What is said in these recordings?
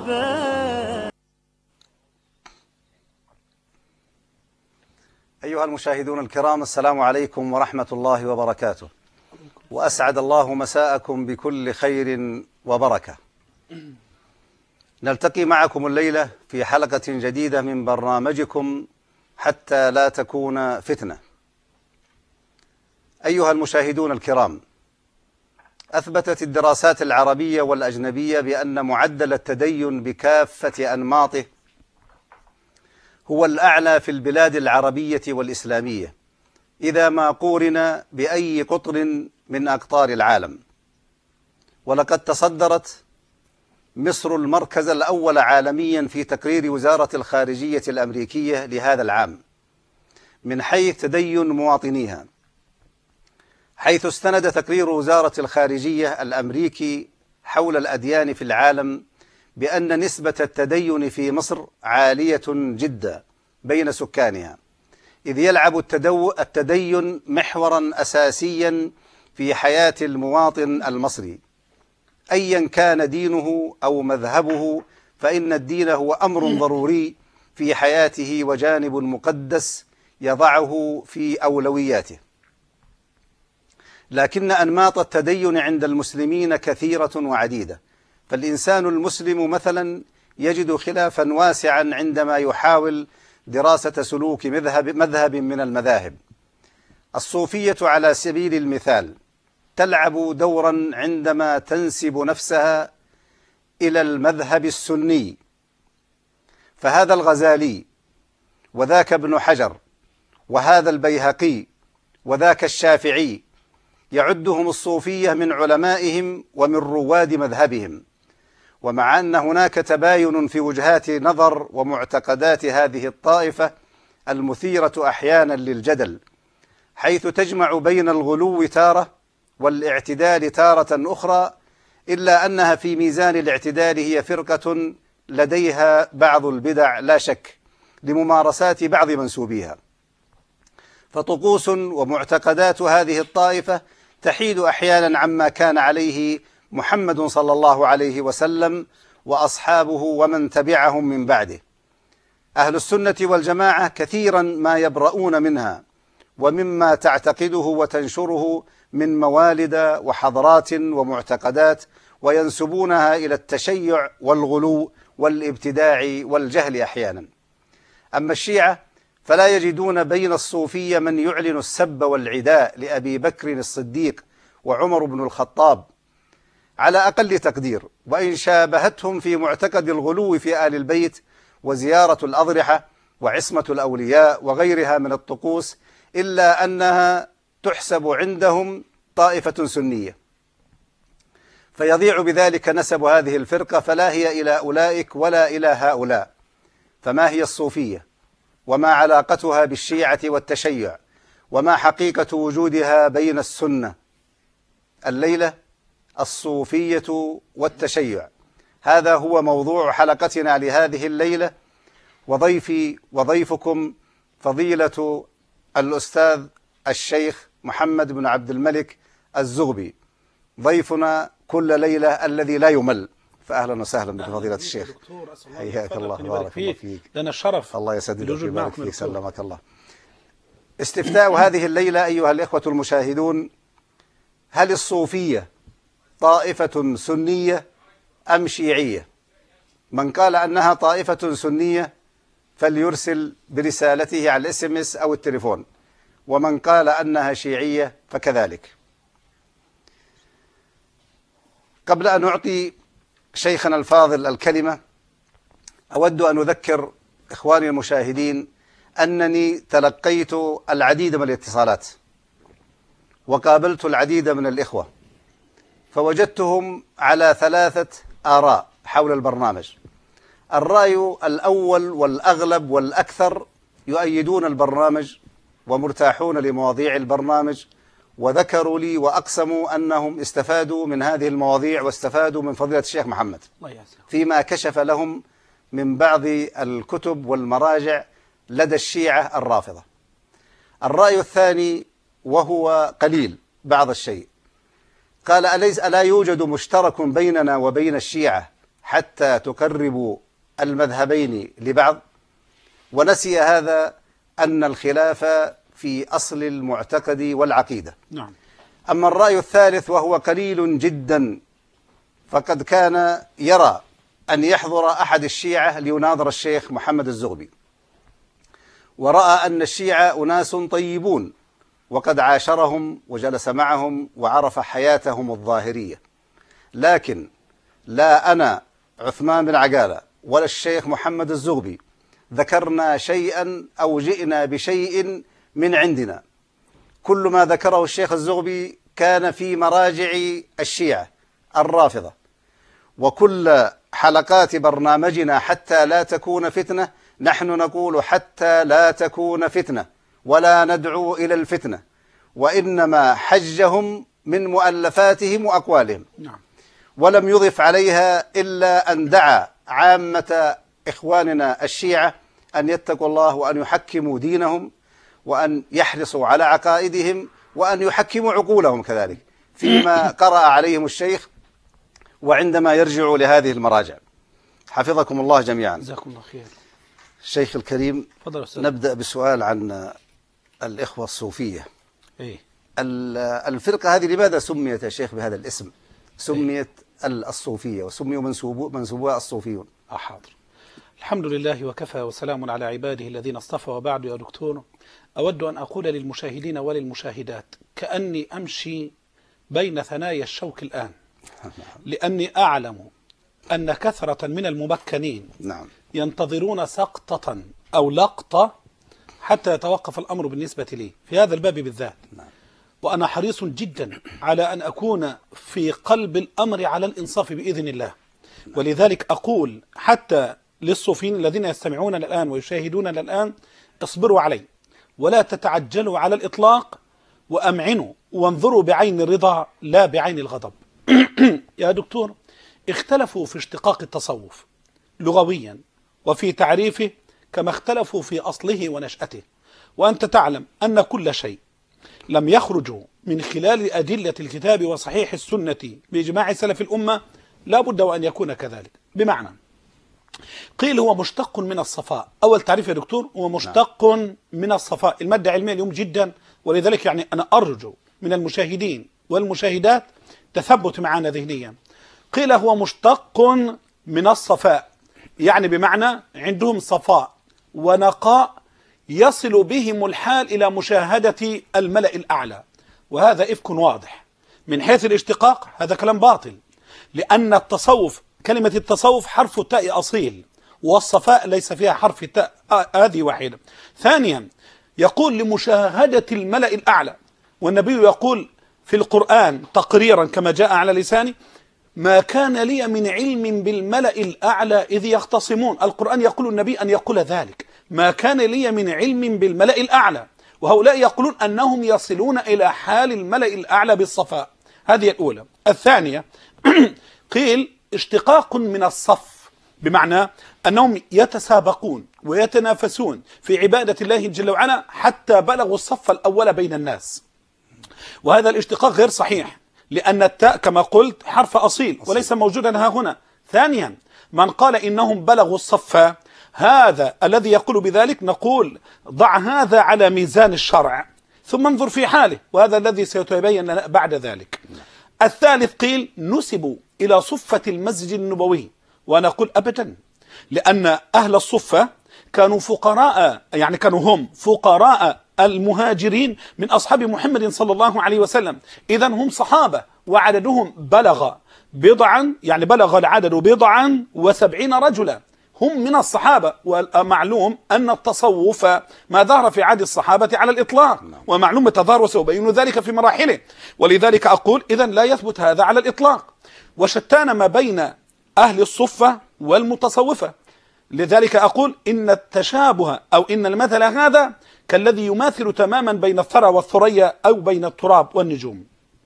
الأحباب. أيها المشاهدون الكرام، السلام عليكم ورحمة الله وبركاته، وأسعد الله مساءكم بكل خير وبركة. نلتقي معكم الليلة في حلقة جديدة من برنامجكم حتى لا تكون فتنة. أيها المشاهدون الكرام، أثبتت الدراسات العربية والأجنبية بأن معدل التدين بكافة أنماطه هو الأعلى في البلاد العربية والإسلامية إذا ما قورن بأي قطر من أقطار العالم. ولقد تصدرت مصر المركز الأول عالميا في تقرير وزارة الخارجية الأمريكية لهذا العام من حيث تدين مواطنيها، حيث استند تقرير وزارة الخارجية الأمريكي حول الأديان في العالم بأن نسبة التدين في مصر عالية جدا بين سكانها، إذ يلعب التدين محورا أساسيا في حياة المواطن المصري أيا كان دينه أو مذهبه، فإن الدين هو أمر ضروري في حياته وجانب مقدس يضعه في أولوياته. لكن أنماط التدين عند المسلمين كثيرة وعديدة، فالإنسان المسلم مثلا يجد خلافا واسعا عندما يحاول دراسة سلوك مذهب من المذاهب. الصوفية على سبيل المثال تلعب دورا عندما تنسب نفسها إلى المذهب السني، فهذا الغزالي وذاك ابن حجر وهذا البيهقي وذاك الشافعي يعدهم الصوفية من علمائهم ومن رواد مذهبهم. ومع أن هناك تباين في وجهات نظر ومعتقدات هذه الطائفة المثيرة أحيانا للجدل، حيث تجمع بين الغلو تارة والاعتدال تارة أخرى، إلا أنها في ميزان الاعتدال هي فرقة لديها بعض البدع لا شك لممارسات بعض منسوبيها. فطقوس ومعتقدات هذه الطائفة تحيد أحيانا عما كان عليه محمد صلى الله عليه وسلم وأصحابه ومن تبعهم من بعده. أهل السنة والجماعة كثيرا ما يبرؤون منها ومما تعتقده وتنشره من موالد وحضرات ومعتقدات، وينسبونها إلى التشيع والغلو والابتداع والجهل أحيانا. أما الشيعة فلا يجدون بين الصوفية من يعلن السب والعداء لأبي بكر الصديق وعمر بن الخطاب على أقل تقدير، وإن شابهتهم في معتقد الغلو في آل البيت وزيارة الأضرحة وعصمة الأولياء وغيرها من الطقوس، إلا أنها تحسب عندهم طائفة سنية، فيضيع بذلك نسب هذه الفرقة، فلا هي إلى أولئك ولا إلى هؤلاء. فما هي الصوفية؟ وما علاقتها بالشيعة والتشيع؟ وما حقيقة وجودها بين السنة؟ الليلة الصوفية والتشيع، هذا هو موضوع حلقتنا لهذه الليلة. وضيفي وضيفكم فضيلة الأستاذ الشيخ محمد بن عبد الملك الزغبي، ضيفنا كل ليلة الذي لا يمل. فأهلا وسهلا بك فضيلة الشيخ، حياك الله بارك الله فيك. لنا الشرف، الله يسددك ويبارك فيك، سلمك الله. استفتاء هذه الليلة أيها الإخوة المشاهدون: هل الصوفية طائفة سنية أم شيعية؟ من قال أنها طائفة سنية فليرسل برسالته على الSMS أو التليفون، ومن قال أنها شيعية فكذلك. قبل أن أعطي شيخنا الفاضل الكلمة، أود أن أذكر إخواني المشاهدين أنني تلقيت العديد من الاتصالات وقابلت العديد من الإخوة، فوجدتهم على 3 آراء حول البرنامج. الرأي الأول والأغلب والأكثر يؤيدون البرنامج ومرتاحون لمواضيع البرنامج، وذكروا لي وأقسموا أنهم استفادوا من هذه المواضيع واستفادوا من فضيلة الشيخ محمد فيما كشف لهم من بعض الكتب والمراجع لدى الشيعة الرافضة. الرأي الثاني وهو قليل بعض الشيء، قال: ألا يوجد مشترك بيننا وبين الشيعة حتى تقربوا المذهبين لبعض، ونسي هذا أن الخلاف في أصل المعتقد والعقيدة. نعم. أما الرأي الثالث وهو قليل جدا، فقد كان يرى أن يحضر أحد الشيعة ليناظر الشيخ محمد الزغبي، ورأى أن الشيعة أناس طيبون وقد عاشرهم وجلس معهم وعرف حياتهم الظاهرية، لكن لا أنا عثمان بن عقالة ولا الشيخ محمد الزغبي ذكرنا شيئا أو جئنا بشيء من عندنا. كل ما ذكره الشيخ الزغبي كان في مراجع الشيعة الرافضة، وكل حلقات برنامجنا حتى لا تكون فتنة نحن نقول حتى لا تكون فتنة ولا ندعو إلى الفتنة، وإنما حجهم من مؤلفاتهم وأقوالهم. نعم. ولم يضف عليها إلا أن دعا عامة إخواننا الشيعة أن يتقوا الله وأن يحكموا دينهم وأن يحرصوا على عقائدهم وأن يحكموا عقولهم كذلك فيما قرأ عليهم الشيخ وعندما يرجعوا لهذه المراجع. حفظكم الله جميعا. جزاكم الله خير. الشيخ الكريم، فضل أستاذ. نبدأ بسؤال عن الإخوة الصوفية. إيه؟ الفرقة هذه لماذا سميت يا شيخ بهذا الاسم؟ سميت الصوفية وسميوا منسوبوها الصوفيون. حاضر. الحمد لله وكفى وسلام على عباده الذين اصطفى، وبعد يا دكتور أود أن أقول للمشاهدين وللمشاهدات كأني أمشي بين ثنايا الشوك الآن، لأني أعلم أن كثرة من الممكنين ينتظرون سقطة أو لقطة حتى يتوقف الأمر بالنسبة لي في هذا الباب بالذات. وأنا حريص جدا على أن أكون في قلب الأمر على الإنصاف بإذن الله. ولذلك أقول حتى للصوفيين الذين يستمعون الآن ويشاهدون الآن: اصبروا علي ولا تتعجلوا على الإطلاق، وأمعنوا وانظروا بعين الرضا لا بعين الغضب. يا دكتور، اختلفوا في اشتقاق التصوف لغويا وفي تعريفه كما اختلفوا في أصله ونشأته، وأنت تعلم أن كل شيء لم يخرج من خلال أدلة الكتاب وصحيح السنة بإجماع سلف الأمة لا بد وأن يكون كذلك. بمعنى قيل هو مشتق من الصفاء. أول تعريف يا دكتور هو مشتق من الصفاء. المادة علمية اليوم جدا، ولذلك يعني أنا أرجو من المشاهدين والمشاهدات تثبت معنا ذهنيا. قيل هو مشتق من الصفاء، يعني بمعنى عندهم صفاء ونقاء يصل بهم الحال إلى مشاهدة الملأ الأعلى، وهذا إفك واضح. من حيث الاشتقاق هذا كلام باطل، لأن التصوف كلمة التصوف حرف التاء أصيل، والصفاء ليس فيها حرف التاء، هذه واحدة. ثانيا يقول لمشاهدة الملأ الأعلى، والنبي يقول في القرآن تقريرا كما جاء على لساني: ما كان لي من علم بالملأ الأعلى إذ يختصمون. القرآن يقول النبي أن يقول ذلك: ما كان لي من علم بالملأ الأعلى، وهؤلاء يقولون أنهم يصلون إلى حال الملأ الأعلى بالصفاء. هذه الأولى. الثانية قيل اشتقاق من الصف، بمعنى أنهم يتسابقون ويتنافسون في عبادة الله جل وعلا حتى بلغوا الصف الأول بين الناس، وهذا الاشتقاق غير صحيح، لأن التاء كما قلت حرف أصيل وليس موجودا ها هنا. ثانيا من قال إنهم بلغوا الصف، هذا الذي يقول بذلك نقول ضع هذا على ميزان الشرع ثم انظر في حاله، وهذا الذي سيتبين لنا بعد ذلك. الثالث قيل نسبوا إلى صفة المسجد النبوي، وأنا أقول أبدا، لأن أهل الصفة كانوا فقراء، يعني كانوا هم فقراء المهاجرين من أصحاب محمد صلى الله عليه وسلم، إذا هم صحابة وعددهم بلغ بضعا، يعني بلغ العدد بضعا و70 رجلا، هم من الصحابة. ومعلوم أن التصوف ما ظهر في عهد الصحابة على الإطلاق، ومعلوم تظاهر وسيبين ذلك في مراحله. ولذلك أقول إذا لا يثبت هذا على الإطلاق، وشتان ما بين أهل الصفة والمتصوفة. لذلك أقول إن التشابه أو إن المثل هذا كالذي يماثل تماما بين الثرى والثريا أو بين التراب والنجوم.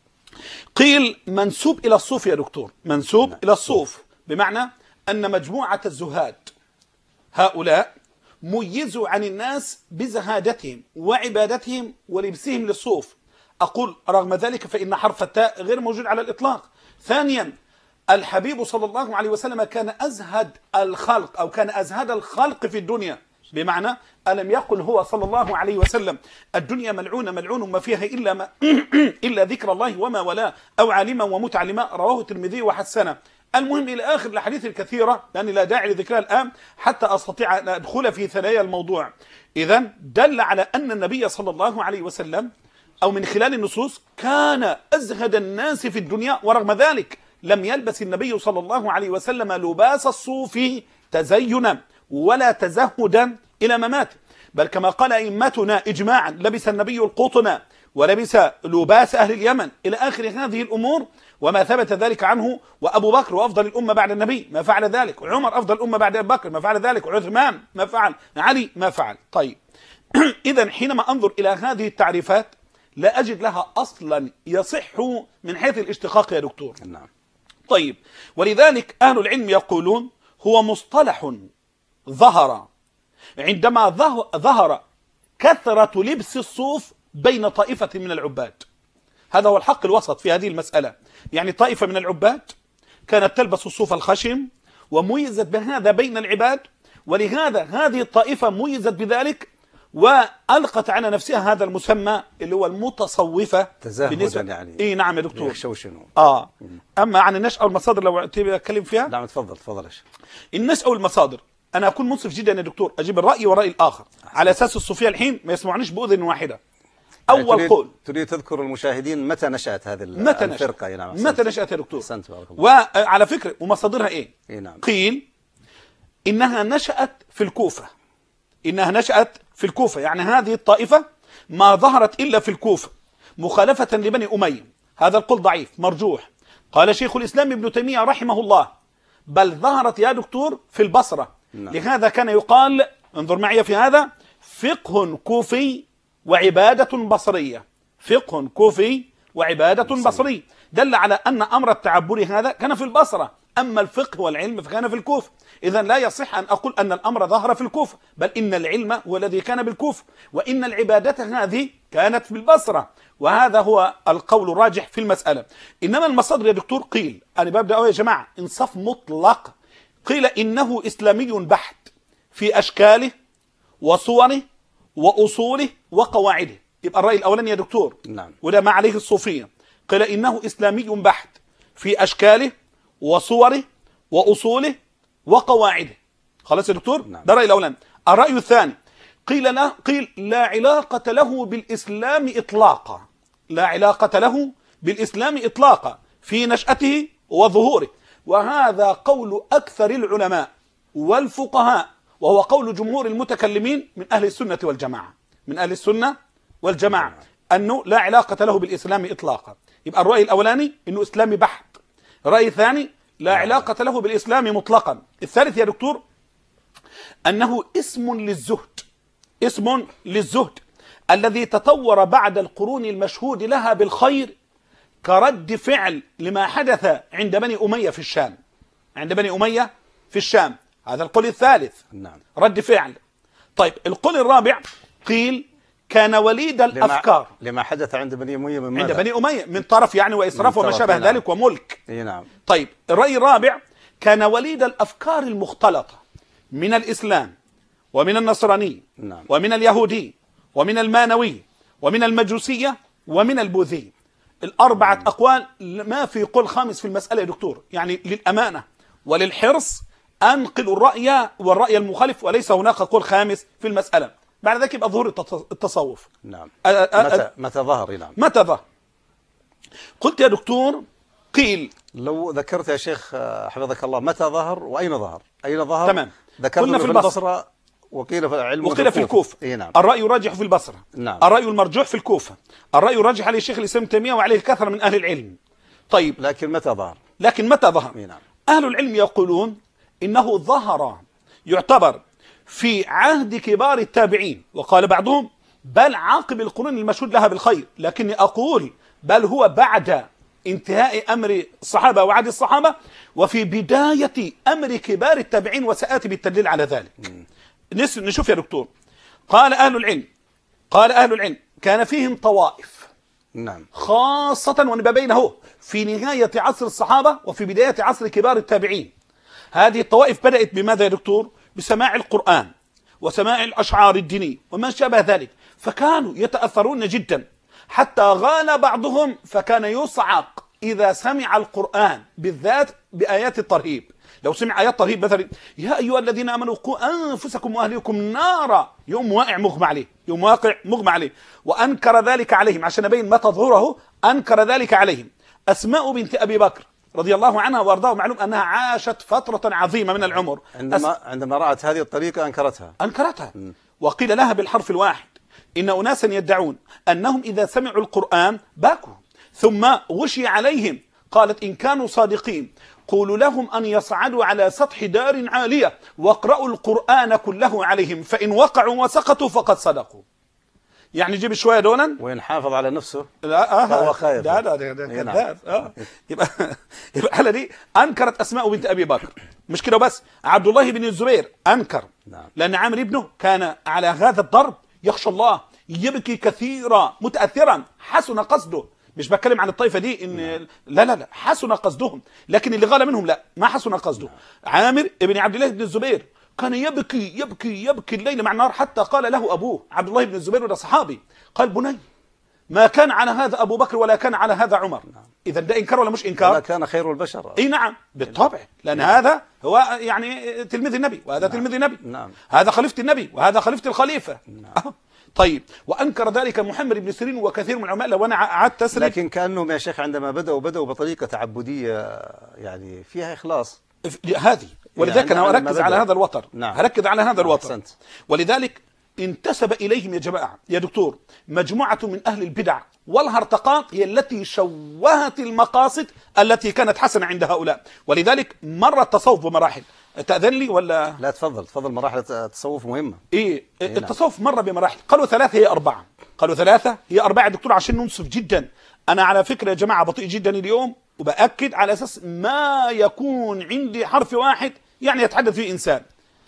قيل منسوب إلى الصوف يا دكتور، منسوب إلى الصوف، بمعنى أن مجموعة الزهاد هؤلاء ميزوا عن الناس بزهادتهم وعبادتهم ولبسهم للصوف. أقول رغم ذلك فإن حرف التاء غير موجود على الإطلاق. ثانيا الحبيب صلى الله عليه وسلم كان أزهد الخلق، أو كان أزهد الخلق في الدنيا. بمعنى ألم يقل هو صلى الله عليه وسلم الدنيا ملعونة ملعون ما فيها إلا ذكر الله وما ولا أو عالما ومتعلما، رواه الترمذي وحسنه. المهم إلى آخر الحديث الكثيرة، لأني لا داعي لذكرها الآن حتى أستطيع أن أدخل في ثنايا الموضوع. إذن دل على أن النبي صلى الله عليه وسلم أو من خلال النصوص كان أزهد الناس في الدنيا، ورغم ذلك لم يلبس النبي صلى الله عليه وسلم لباس الصوف تزينا ولا تزهدا إلى مماته، بل كما قال أئمتنا إجماعا لبس النبي القطن ولبس لباس أهل اليمن إلى آخر هذه الأمور، وما ثبت ذلك عنه. وأبو بكر وأفضل الأمة بعد النبي ما فعل ذلك، وعمر أفضل الأمة بعد أبي بكر ما فعل ذلك، وعثمان ما فعل، علي ما فعل. طيب إذن حينما أنظر إلى هذه التعريفات لا أجد لها أصلا يصح من حيث الاشتقاق يا دكتور. نعم. طيب، ولذلك أهل العلم يقولون هو مصطلح ظهر عندما ظهر كثرة لبس الصوف بين طائفة من العباد. هذا هو الحق الوسط في هذه المسألة. يعني طائفة من العباد كانت تلبس الصوف الخشن وميزت بهذا بين العباد، ولهذا هذه الطائفة ميزت بذلك وألقت على نفسها هذا المسمى اللي هو المتصوفة. تزهدا يعني. إيه نعم يا دكتور. يخشوشنوا. أما عن النشأة والمصادر لو تبي أتكلم فيها. نعم تفضل. النشأة والمصادر أنا أكون منصف جدا يا دكتور، أجيب الرأي والرأي الآخر على أساس الصوفية الحين ما يسمعنيش بأذن واحدة. أول يعني قول تريد تذكر المشاهدين متى نشأت هذه الفرقة؟ نعم. متى نشأت يا دكتور؟ أحسنت بارك الله. وعلى فكرة ومصادرها إيه؟ نعم. قيل إنها نشأت في الكوفة. في الكوفة، يعني هذه الطائفة ما ظهرت إلا في الكوفة مخالفة لبني أمية. هذا القول ضعيف مرجوح. قال شيخ الإسلام ابن تيمية رحمه الله بل ظهرت يا دكتور في البصرة. نعم. لهذا كان يقال، انظر معي في هذا، فقه كوفي وعبادة بصرية. فقه كوفي وعبادة بصري دل على أن أمر التعبد هذا كان في البصرة، أما الفقه والعلم فكان في الكوفة. إذن لا يصح أن أقول أن الأمر ظهر في الكوفة، بل إن العلم هو الذي كان بالكوفة، وإن العبادة هذه كانت في البصرة، وهذا هو القول الراجح في المسألة. إنما المصادر يا دكتور قيل، أنا ببدأ يا جماعة إنصاف مطلق، قيل إنه إسلامي بحت في أشكاله وصوره وأصوله وقواعده. يبقى الرأي الأولاني يا دكتور. نعم. وده ما عليه الصوفية. قيل إنه إسلامي بحت في أشكاله وصوره وأصوله وقواعده. خلاص يا دكتور. نعم. ده الرأي الأولاني. الرأي الثاني قيل لا علاقة له بالإسلام إطلاقا. لا علاقة له بالإسلام إطلاقا في نشأته وظهوره، وهذا قول أكثر العلماء والفقهاء، وهو قول جمهور المتكلمين من أهل السنة والجماعة. من أهل السنة والجماعة أنه لا علاقة له بالإسلام إطلاقا. يبقى الرأي الأولاني أنه إسلامي بحت. الرأي الثاني لا علاقة له بالإسلام مطلقا. الثالث يا دكتور أنه اسم للزهد. اسم للزهد الذي تطور بعد القرون المشهود لها بالخير كرد فعل لما حدث عند بني أمية في الشام. عند بني أمية في الشام، هذا القول الثالث. نعم. رد فعل. طيب القول الرابع قيل كان وليد الأفكار لما حدث عند بني أمية من عند بني أمية من طرف يعني وإسراف وما شابه ذلك وملك. نعم. طيب الرأي الرابع كان وليد الأفكار المختلطة من الإسلام ومن النصراني. نعم. ومن اليهودي ومن المانوي ومن المجوسية ومن البوذي. الأربعة أقوال، ما في قول خامس في المسألة يا دكتور. يعني للأمانة وللحرص أنقل الرأي والرأي المخالف، وليس هناك قول خامس في المسألة. بعد ذلك يبقى ظهور التصوف. نعم. متى ظهر؟ نعم. متى ظهر؟ قلت يا دكتور قيل، لو ذكرت يا شيخ حفظك الله متى ظهر وأين ظهر؟ أين ظهر؟ تمام. ذكرنا في البصرة وقيل في العلم وقيل في الكوفة. نعم. الرأي الراجح في البصرة. نعم. الرأي المرجوح في الكوفة. الرأي الراجح عليه الشيخ الإسلام تيمية وعليه كثرة من أهل العلم. طيب لكن متى ظهر؟ نعم. أهل العلم يقولون إنه ظهر يعتبر في عهد كبار التابعين، وقال بعضهم بل عاقب القرون المشهود لها بالخير، لكني أقول بل هو بعد انتهاء أمر الصحابة وعهد الصحابة وفي بداية أمر كبار التابعين، وسآتي بالتدليل على ذلك. نشوف يا دكتور. قال أهل العلم كان فيهم طوائف نعم. خاصة وأنا بينه في نهاية عصر الصحابة وفي بداية عصر كبار التابعين. هذه الطوائف بدأت بماذا يا دكتور؟ بسماع القرآن وسماع الأشعار الدينية وما شابه ذلك، فكانوا يتأثرون جدا حتى غال بعضهم فكان يصعق إذا سمع القرآن بالذات بآيات الترهيب. لو سمع آيات ترهيب مثلا يا أيها الذين آمنوا قوا أنفسكم وأهليكم نارا، يوم واقع مغمى عليه، يوم واقع مغمى عليه. وأنكر ذلك عليهم عشان أبين ما تظهره، أنكر ذلك عليهم أسماء بنت أبي بكر رضي الله عنها وارضاها، معلوم أنها عاشت فترة عظيمة من العمر. عندما رأت هذه الطريقة أنكرتها. وقيل لها بالحرف الواحد إن أناسا يدعون أنهم إذا سمعوا القرآن باكوا ثم غشي عليهم. قالت إن كانوا صادقين قولوا لهم أن يصعدوا على سطح دار عالية واقرأوا القرآن كله عليهم فإن وقعوا وسقطوا فقد صدقوا. يعني جيب شوية دونا وين حافظ على نفسه لا فهو خايف. ده كذاب. يبقى على دي أنكرت أسماء بنت أبي بكر. مش كده بس، عبد الله بن الزبير أنكر. نعم. لأن عامر ابنه كان على هذا الضرب يخشى الله، يبكي كثيرا متأثرا، حسن قصده. مش بتكلم عن الطائفة دي إن لا حسن قصدهم، لكن اللي غال منهم لا ما حسن قصده. عامر ابن عبد الله بن الزبير كان يبكي يبكي يبكي الليل مع النهار، حتى قال له أبوه عبد الله بن الزبير وده صحابي، قال بني ما كان على هذا أبو بكر ولا كان على هذا عمر. إذا ده إنكار ولا مش إنكار؟ ولا كان خير البشر. إي نعم بالطبع، لأن هذا هو يعني تلميذ النبي وهذا تلميذ النبي. نعم. هذا خليفة النبي وهذا خليفة الخليفة. نعم. طيب، وأنكر ذلك محمد بن سيرين وكثير من العلماء. لو أنا قعدت أسرد، لكن كأنهم يا شيخ عندما بدأوا بطريقة تعبدية يعني فيها إخلاص هذه، ولذلك يعني أنا أركز على هذا الوتر. نعم. هركز على هذا الوتر. أحسنت. ولذلك انتسب إليهم يا جماعة يا دكتور مجموعة من أهل البدع والهرطقات هي التي شوهت المقاصد التي كانت حسنة عند هؤلاء. ولذلك مر التصوف بمراحل. تأذن لي ولا؟ لا تفضل. مراحل التصوف مهمة. إيه التصوف مر بمراحل. قالوا 3 هي 4. قالوا 3 هي 4 يا دكتور عشان ننصف جدا. أنا على فكرة يا جماعة بطيء جدا اليوم، وبأكد على أساس ما يكون عندي حرف واحد يعني يتحدث فيه إنسان.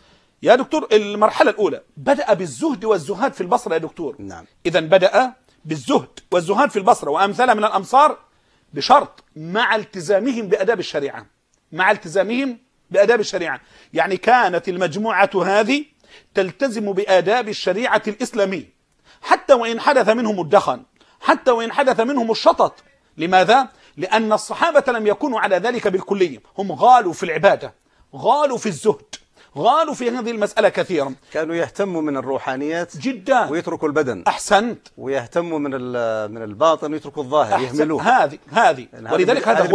يا دكتور المرحلة الأولى بدأ بالزهد والزهاد في البصرة يا دكتور. نعم. إذا بدأ بالزهد والزهاد في البصرة وأمثالها من الأمصار بشرط مع التزامهم بأداب الشريعة. مع التزامهم بأداب الشريعة، يعني كانت المجموعة هذه تلتزم بآداب الشريعة الإسلامية حتى وإن حدث منهم الدخن، حتى وإن حدث منهم الشطط. لماذا؟ لأن الصحابة لم يكونوا على ذلك بالكلية، هم غالوا في العبادة، غالوا في الزهد، غالوا في هذه المسألة كثيرا. كانوا يهتموا من الروحانيات جدا ويتركوا البدن. أحسنت. ويهتموا من الباطن ويتركوا الظاهر، يهملوه. هذه ولذلك هذا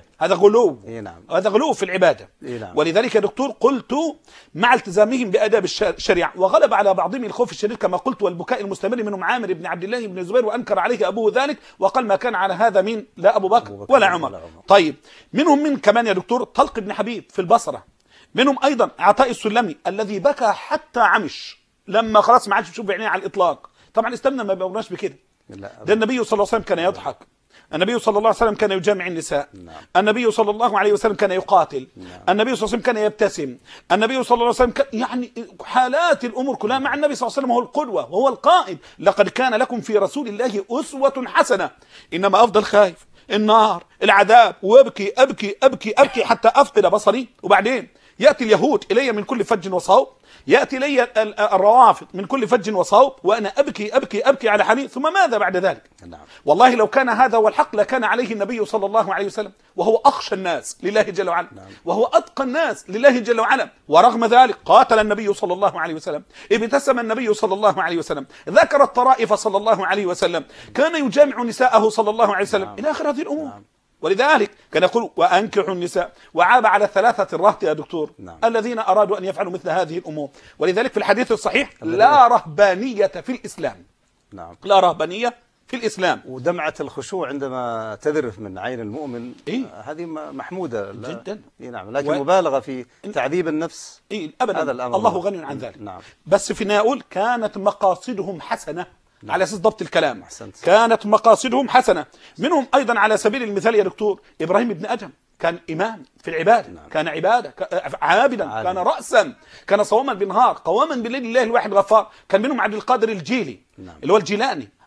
غلو. نعم. هذا غلو في العبادة. نعم. ولذلك يا دكتور قلت مع التزامهم بآداب الشريعة، وغلب على بعضهم الخوف الشديد كما قلت والبكاء المستمر، منهم عامر بن عبد الله بن الزبير وأنكر عليه أبوه ذلك وقال ما كان على هذا من لا أبو بكر ولا عمر. طيب، منهم من كمان يا دكتور طلق بن حبيب في البصرة، منهم أيضا عطاء السلمي الذي بكى حتى عمش لما خلاص ما عادش بيشوف بعينيه على الإطلاق. طبعا استمنا ما بقولناش بكده. ده النبي صلى الله عليه وسلم كان يضحك، النبي صلى الله عليه وسلم كان يجامع النساء. نعم. النبي صلى الله عليه وسلم كان يقاتل. نعم. النبي صلى الله عليه وسلم كان يبتسم. النبي صلى الله عليه وسلم يعني حالات الأمور كلها مع النبي صلى الله عليه وسلم، هو القدوة وهو القائد. لقد كان لكم في رسول الله أسوة حسنة. إنما أفضل خايف النار العذاب وابكي أبكي أبكي أبكي حتى أفقد بصري. وبعدين يأتي اليهود إلي من كل فج وصوب، يأتي إلي الروافض من كل فج وصوب، وأنا أبكي أبكي أبكي على حالي. ثم ماذا بعد ذلك؟ نعم. والله لو كان هذا هو الحق لكان عليه النبي صلى الله عليه وسلم، وهو أخشى الناس لله جل وعلا. نعم. وهو أتقى الناس لله جل وعلا، ورغم ذلك قاتل النبي صلى الله عليه وسلم، ابتسم النبي صلى الله عليه وسلم، ذكر الطرائف صلى الله عليه وسلم، كان يجامع نساءه صلى الله عليه وسلم. نعم. إلى آخر هذه الأمور. نعم. ولذلك كان يقول وأنكحوا النساء، وعاب على 3 الرهط يا دكتور. نعم. الذين أرادوا أن يفعلوا مثل هذه الأمور. ولذلك في الحديث الصحيح لا رهبانية في الإسلام. نعم. لا رهبانية في الإسلام. ودمعة الخشوع عندما تذرف من عين المؤمن هذه محمودة جدا. نعم. لكن مبالغة في تعذيب النفس أبدا. هذا الأمر الله غني عن ذلك. نعم. بس في النهاية أقول كانت مقاصدهم حسنة. نعم. على أساس ضبط الكلام. أحسنت. كانت مقاصدهم حسنة. منهم أيضا على سبيل المثال يا دكتور إبراهيم بن أدهم، كان إمام في العبادة. نعم. كان عبادة عابدا، كان رأسا، كان صوما بالنهار، قواما بالليل لله الواحد غفار. كان منهم عبد القادر الجيلي. نعم. اللي هو الجيلاني،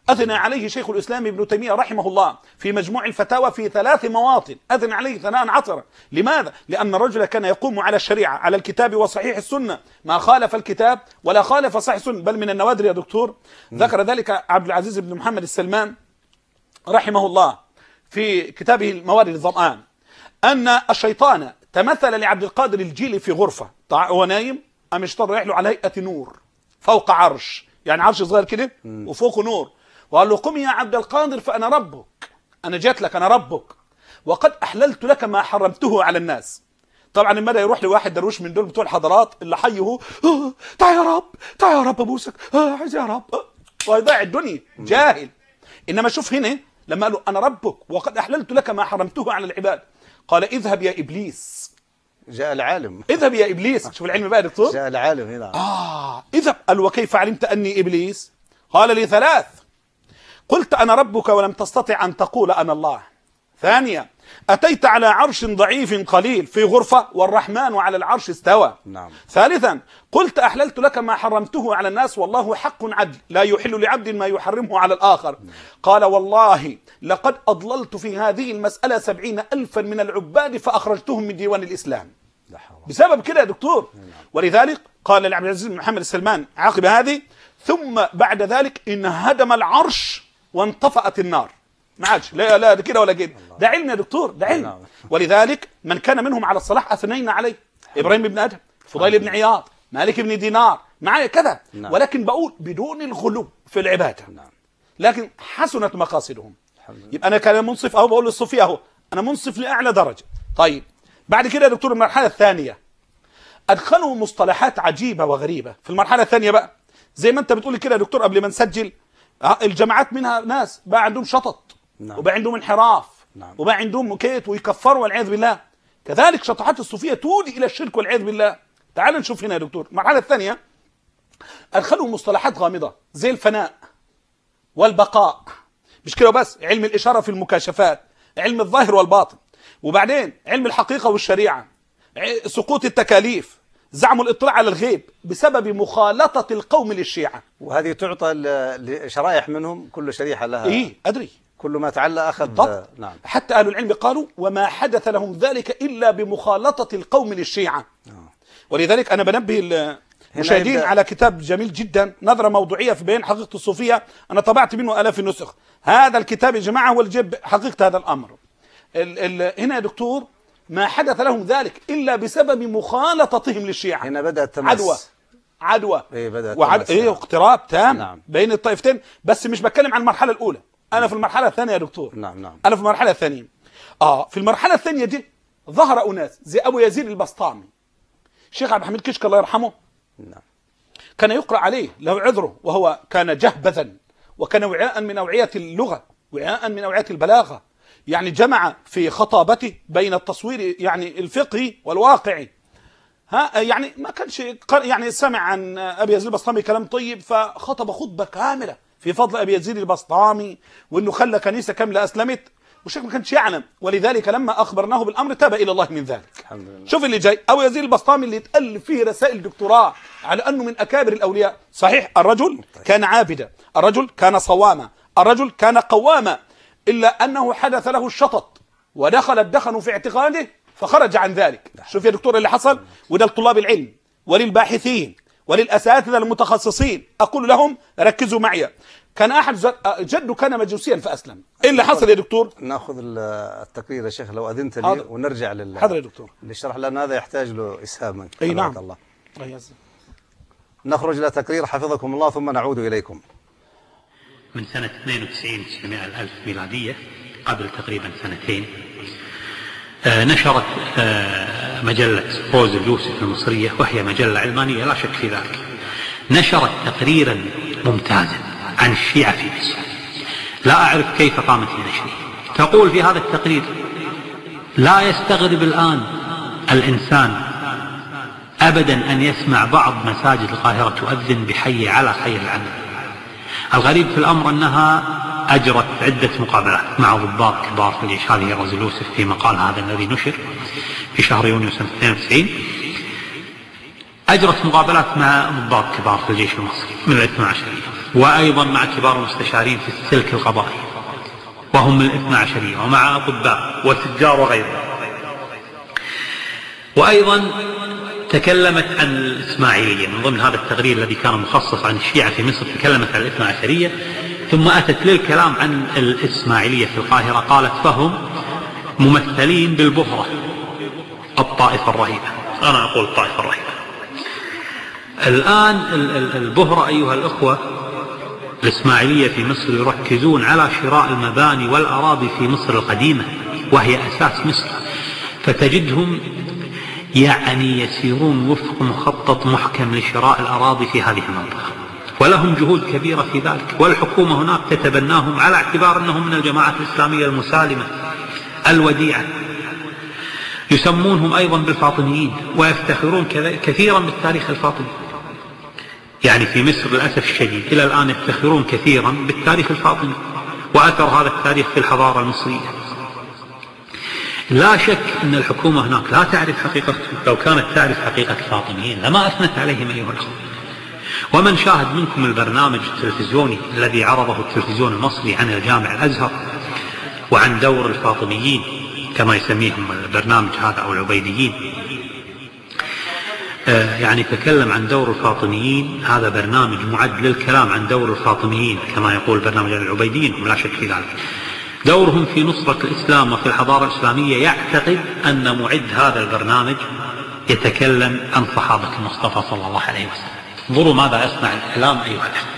أثنى عليه شيخ الإسلام ابن تيمية رحمه الله في مجموع الفتاوى في 3 مواطن، أثنى عليه ثناء عطرا. لماذا؟ لأن الرجل كان يقوم على الشريعة، على الكتاب وصحيح السنة، ما خالف الكتاب ولا خالف صحيح السنة. بل من النوادر يا دكتور ذكر ذلك عبد العزيز بن محمد السلمان رحمه الله في كتابه الموارد الظمآن، أن الشيطان تمثل لعبد القادر الجيلي في غرفة، هو نايم أم اشتر رايح له على هيئة نور فوق عرش، يعني عرش صغير كده وفوقه نور، وقال له قم يا عبد القادر فأنا ربك، أنا جيت لك أنا ربك وقد أحللت لك ما حرمته على الناس. طبعا لما يروح لواحد درويش من دول بتوع الحضارات اللي حيه تعال يا رب تعال يا رب ابوسك عايز يا رب، ويضيع الدنيا جاهل. انما شوف هنا لما قالوا انا ربك وقد احللت لك ما حرمته على العباد، قال اذهب يا ابليس. جاء العالم، اذهب يا ابليس. شوف العلم بقى يا دكتور، جاء العالم هنا. اذهب. قال وكيف علمت اني ابليس؟ قال لي 3: قلت انا ربك ولم تستطع ان تقول انا الله. ثانية: أتيت على عرش ضعيف قليل في غرفة والرحمن على العرش استوى. نعم. ثالثا: قلت أحللت لك ما حرمته على الناس والله حق عدل لا يحل لعبد ما يحرمه على الآخر. قال والله لقد أضللت في هذه المسألة 70,000 من العباد فأخرجتهم من ديوان الإسلام بسبب كده يا دكتور. ولذلك قال لعبد العزيز بن محمد السلمان عقب هذه: ثم بعد ذلك إن هدم العرش وانطفأت النار. ما عادش لا كده ولا كده. ده علم يا دكتور، ده علم. ولذلك من كان منهم على الصلاح اثنينا عليه: ابراهيم بن ادهم، فضيل بن عياض، مالك بن دينار، معايا كذا. ولكن بقول بدون الغلو في العباده، لكن حسنت مقاصدهم. يبقى انا كان منصف اهو، بقول للصوفيه اهو انا منصف لاعلى درجه. طيب بعد كده يا دكتور المرحله الثانيه ادخلوا مصطلحات عجيبه وغريبه في المرحله الثانيه بقى، زي ما انت بتقول كده يا دكتور قبل ما نسجل. الجماعات منها ناس بقى عندهم شطط، وبقى عندهم انحراف، وبقى عندهم مكيت ويكفروا والعياذ بالله. كذلك شطحات الصوفيه تودي الى الشرك والعياذ بالله. تعال نشوف هنا يا دكتور المرحله الثانيه ادخلوا مصطلحات غامضه زي الفناء والبقاء، مش كده بس، علم الاشاره في المكاشفات، علم الظاهر والباطن، وبعدين علم الحقيقه والشريعه، سقوط التكاليف، زعم الاطلاع على الغيب بسبب مخالطه القوم للشيعه. وهذه تعطى لشرائح منهم، كل شريحه لها ادري كل ما تعلق اخذ. نعم. حتى اهل العلم قالوا وما حدث لهم ذلك الا بمخالطه القوم للشيعه. ولذلك انا بنبه المشاهدين على كتاب جميل جدا، نظره موضوعيه في بيان حقيقه الصوفيه، انا طبعت منه آلاف النسخ. هذا الكتاب يا جماعه هو اللي جاب حقيقه هذا الامر. هنا يا دكتور ما حدث لهم ذلك الا بسبب مخالطتهم للشيعه. هنا بدات تمس عدوى بدات اقتراب تام بين الطائفتين. بس مش بتكلم عن المرحله الاولى، انا في المرحله الثانيه يا دكتور. نعم. انا في المرحله الثانيه. في المرحله الثانيه دي ظهر اناس زي ابو يزيد البسطامي، الشيخ عبد الحميد كشك الله يرحمه. نعم. كان يقرا عليه له عذره، وهو كان جهبذا، وكان وعاء من اوعيه اللغه، وعاء من اوعيه البلاغه، يعني جمع في خطابته بين التصوير يعني الفقهي والواقعي. يعني ما كانش يعني سمع عن ابي يزيد البسطامي كلام طيب، فخطب خطبه كامله في فضل ابي يزيد البسطامي، وانه خلى كنيسه كامله اسلمت، والشيخ ما كانش يعلم. ولذلك لما اخبرناه بالامر تاب الى الله من ذلك. الحمد لله. شوف اللي جاي، ابو يزيد البسطامي اللي يتالف فيه رسائل دكتوراه على انه من اكابر الاولياء. صحيح الرجل كان عابدا، الرجل كان صواما، الرجل كان قواما، الا انه حدث له الشطط ودخل الدخن في اعتقاده فخرج عن ذلك. شوف يا دكتور اللي حصل، وده لطلاب العلم وللباحثين وللاساتذه المتخصصين اقول لهم ركزوا معي. كان احد جده كان مجوسيا فاسلم. ايه اللي حصل يا دكتور؟ ناخذ التقرير يا شيخ لو اذنت لي، ونرجع حاضر يا دكتور للشرح، لان هذا يحتاج له اسهام منك. اي نعم. الله. نخرج الى تقرير حفظكم الله ثم نعود اليكم. من سنة 92 900 ألف ميلادية، قبل تقريبا 2 سنين، نشرت مجلة فوز اليوسف المصرية، وهي مجلة علمانية لا شك في ذلك، نشرت تقريرا ممتازا عن الشيعة في مصر، لا أعرف كيف قامت بنشره. تقول في هذا التقرير: لا يستغرب الآن الإنسان أبدا أن يسمع بعض مساجد القاهرة تؤذن بحي على خير العمل. الغريب في الأمر أنها أجرت عدة مقابلات مع ضباط كبار في الجيش، هذه روز اليوسف في مقال هذا الذي نشر في شهر يونيو سنة 92. أجرت مقابلات مع ضباط كبار في الجيش المصري من الاثنى عشرية، وأيضا مع كبار المستشارين في السلك القضائي وهم من الاثنى عشرية، ومع أطباء وتجار وغيرهم. وأيضا تكلمت عن الإسماعيلية من ضمن هذا التقرير الذي كان مخصص عن الشيعة في مصر، تكلمت عن الاثنى عشرية، ثم أتت للكلام عن الإسماعيلية في القاهرة، قالت فهم ممثلين بالبهرة الطائفة الرهيبة. أنا أقول الطائفة الرهيبة. الآن البهرة أيها الأخوة الإسماعيلية في مصر يركزون على شراء المباني والأراضي في مصر القديمة وهي أساس مصر، فتجدهم يعني يسيرون وفق مخطط محكم لشراء الأراضي في هذه المنطقة، ولهم جهود كبيرة في ذلك، والحكومة هناك تتبناهم على اعتبار أنهم من الجماعات الإسلامية المسالمة الوديعة. يسمونهم أيضا بالفاطميين ويفتخرون كثيرا بالتاريخ الفاطمي. يعني في مصر للأسف الشديد إلى الآن يفتخرون كثيرا بالتاريخ الفاطمي وأثر هذا التاريخ في الحضارة المصرية. لا شك أن الحكومة هناك لا تعرف حقيقتهم، لو كانت تعرف حقيقة الفاطميين لما أثنت عليهم أيها الأخوة. ومن شاهد منكم البرنامج التلفزيوني الذي عرضه التلفزيون المصري عن الجامع الأزهر وعن دور الفاطميين كما يسميهم البرنامج هذا أو العبيديين، يعني تكلم عن دور الفاطميين. هذا برنامج معد للكلام عن دور الفاطميين كما يقول برنامج العبيديين، ولا شك في ذلك. دورهم في نصرة الإسلام وفي الحضارة الإسلامية. يعتقد أن معد هذا البرنامج يتكلم عن صحابة المصطفى صلى الله عليه وسلم. انظروا ماذا يصنع الإعلام أيها الأخوة.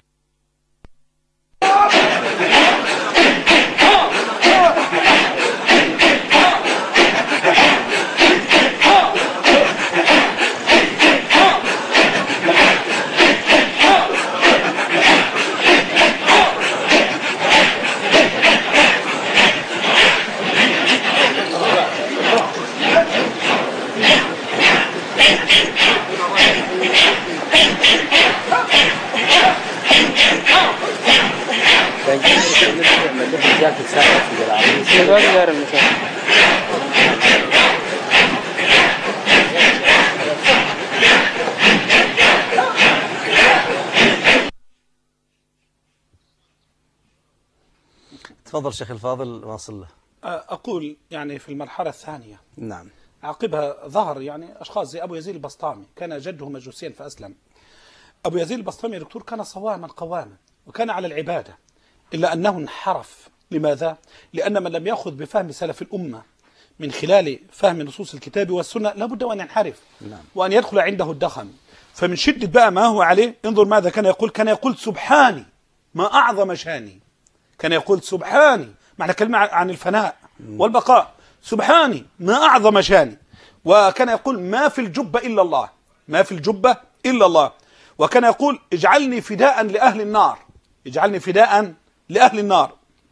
تفضل شيخ الفاضل واصل له. أقول يعني في المرحلة الثانية نعم. عقبها ظهر يعني أشخاص زي أبو يزيد البسطامي، كان جده مجوسيا فأسلم. أبو يزيد البسطامي يا دكتور كان صواما قواما وكان على العبادة، إلا أنه انحرف. لماذا؟ لأن من لم يأخذ بفهم سلف الأمة من خلال فهم نصوص الكتاب والسنة لابد أن ينحرف. نعم. وأن يدخل عنده الدخن. فمن شدة بقى ما هو عليه انظر ماذا كان يقول. كان يقول سبحاني ما أعظم شاني. كان يقول سبحاني، معنى كلمة عن الفناء والبقاء، سبحاني ما أعظم شاني. وكان يقول ما في الجبة إلا الله، ما في الجبة إلا الله. وكان يقول اجعلني فداء لأهل النار، اجعلني فداء لأهل النار.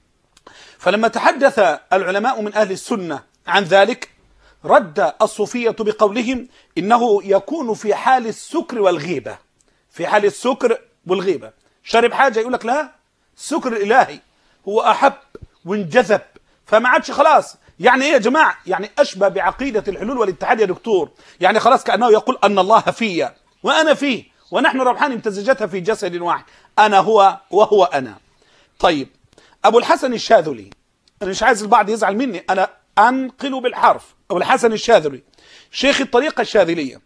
فلما تحدث العلماء من أهل السنة عن ذلك رد الصوفية بقولهم إنه يكون في حال السكر والغيبة، في حال السكر والغيبة. شرب حاجة يقول لك لا، السكر الإلهي هو أحب وانجذب، فما عادش خلاص. يعني إيه يا جماعة؟ يعني أشبه بعقيدة الحلول والاتحاد يا دكتور. يعني خلاص كأنه يقول أن الله فيا وأنا فيه ونحن روحان امتزجتها في جسد واحد، أنا هو وهو أنا. طيب أبو الحسن الشاذلي، أنا مش عايز البعض يزعل مني، أنا أنقل بالحرف. أبو الحسن الشاذلي شيخ الطريقة الشاذلية،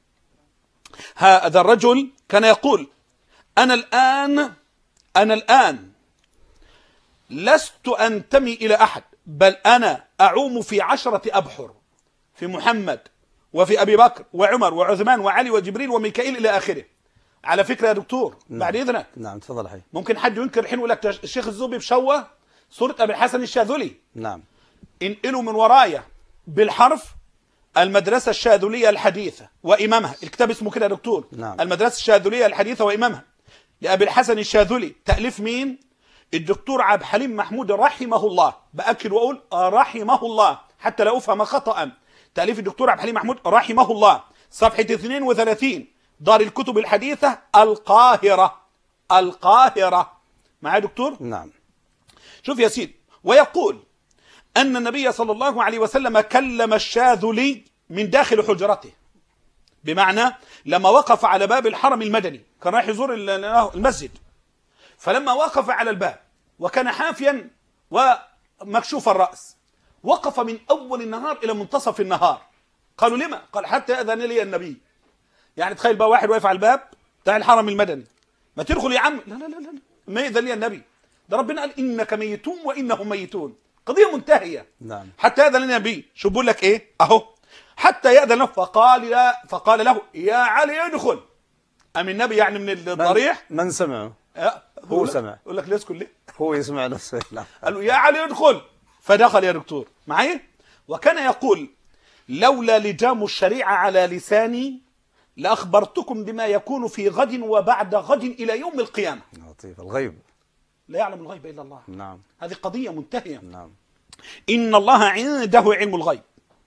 هذا الرجل كان يقول أنا الآن لست أنتمي إلى أحد، بل أنا أعوم في 10 أبحر، في محمد وفي أبي بكر وعمر وعثمان وعلي وجبريل وميكائيل إلى آخره. على فكرة يا دكتور بعد إذنك، نعم تفضل حي. ممكن حد ينكر الحين ويقول لك الشيخ الزوبي بشوه صورة أبي الحسن الشاذلي. نعم. انقلوا من ورايا بالحرف المدرسة الشاذلية الحديثة وإمامها، الكتاب اسمه كده يا دكتور. نعم. المدرسة الشاذلية الحديثة وإمامها لأبي الحسن الشاذلي، تأليف مين؟ الدكتور عبد الحليم محمود رحمه الله. بأكد وأقول رحمه الله حتى لا أفهم خطأ. تأليف الدكتور عبد الحليم محمود رحمه الله، صفحة 32، دار الكتب الحديثة القاهرة. القاهرة معايا دكتور؟ نعم. شوف يا سيدي، ويقول أن النبي صلى الله عليه وسلم كلم الشاذلي من داخل حجرته. بمعنى لما وقف على باب الحرم المدني، كان رايح يزور المسجد، فلما وقف على الباب وكان حافيا ومكشوف الرأس، وقف من أول النهار إلى منتصف النهار. قالوا لما؟ قال حتى أذن لي النبي. يعني تخيل بقى واحد واقف على الباب بتاع الحرم المدني، ما تدخل يا عم، لا لا لا لا، ما يأذن لي النبي، ده ربنا قال إنك ميتون وإنهم ميتون، قضية منتهية. نعم. حتى يأذن لي النبي، شو بقول لك إيه؟ أهو حتى يأذن له، فقال له يا علي ادخل. أم النبي يعني من الضريح؟ من سمعه؟ هو سمع. يقول لك ليه اسكت ليه؟ هو يسمع نفسه. لا. قال له يا علي ادخل، فدخل يا دكتور معي. وكان يقول لولا لجام الشريعة على لساني لأخبرتكم بما يكون في غد وبعد غد إلى يوم القيامة. لطيف. الغيب لا يعلم الغيب إلا الله. نعم. هذه قضية منتهية. نعم. إن الله عنده علم الغيب.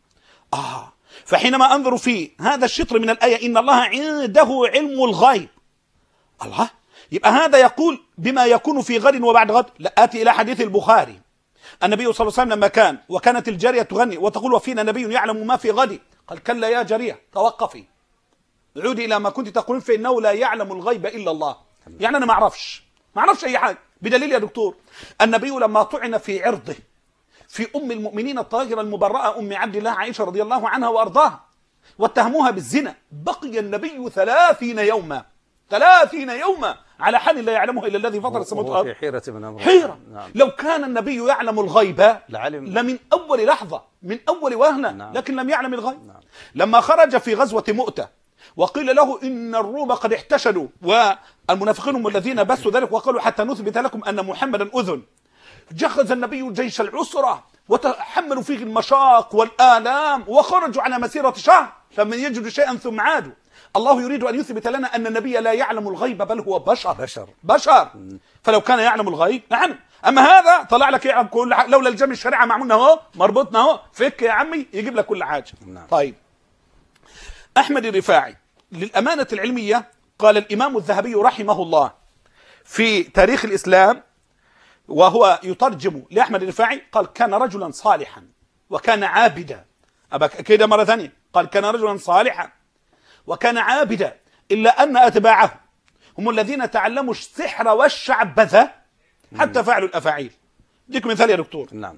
فحينما أنظر في هذا الشطر من الآية إن الله عنده علم الغيب، الله، يبقى هذا يقول بما يكون في غد وبعد غد. لا، آتي إلى حديث البخاري، النبي صلى الله عليه وسلم لما وكانت الجارية تغني وتقول وفينا نبي يعلم ما في غد، قال كلا يا جارية توقفي، عودي إلى ما كنت تقولين فإنه لا يعلم الغيب إلا الله. يعني أنا ما أعرفش أي حاجة. بدليل يا دكتور النبي لما طعن في عرضه في أم المؤمنين الطاهرة المبرأة أم عبد الله عائشة رضي الله عنها وأرضاها، واتهموها بالزنا، بقي النبي 30 يوما على حال لا يعلمه إلا الذي فطر السماوات والأرض. في حيرة من أمره. حيرة. نعم. لو كان النبي يعلم الغيب لمن أول لحظة، من أول وهلة. نعم. لكن لم يعلم الغيب. نعم. لما خرج في غزوة مؤتة وقيل له إن الروم قد احتشدوا والمنافقين هم الذين بثوا ذلك وقالوا حتى نثبت لكم أن محمدا أذن، جهز النبي جيش العسرة وتحملوا فيه المشاق والآلام وخرجوا على مسيرة شهر، فمن يجد شيئا ثم عادوا. الله يريد أن يثبت لنا أن النبي لا يعلم الغيب بل هو بشر. فلو كان يعلم الغيب نعم. أما هذا طلع لك يعلم كل حاجة، لولا الجمع الشريعة معمولنا اهو مربوطنا اهو، فك يا عمي يجيب لك كل حاجة. نعم. طيب أحمد الرفاعي للأمانة العلمية قال الإمام الذهبي رحمه الله في تاريخ الإسلام وهو يترجم لأحمد الرفاعي، قال كان رجلا صالحا وكان عابدا. كده مرة ثانية قال كان رجلا صالحا وكان عابدا، إلا أن أتباعه هم الذين تعلموا السحر والشعبذة حتى فعلوا الأفاعيل. ديك مثال يا دكتور. نعم.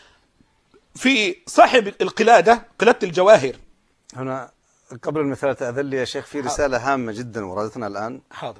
في صاحب القلادة، قلادة الجواهر، هنا قبل المثال تأذن لي يا شيخ في رسالة هامة جدا وردتنا الآن. حاضر.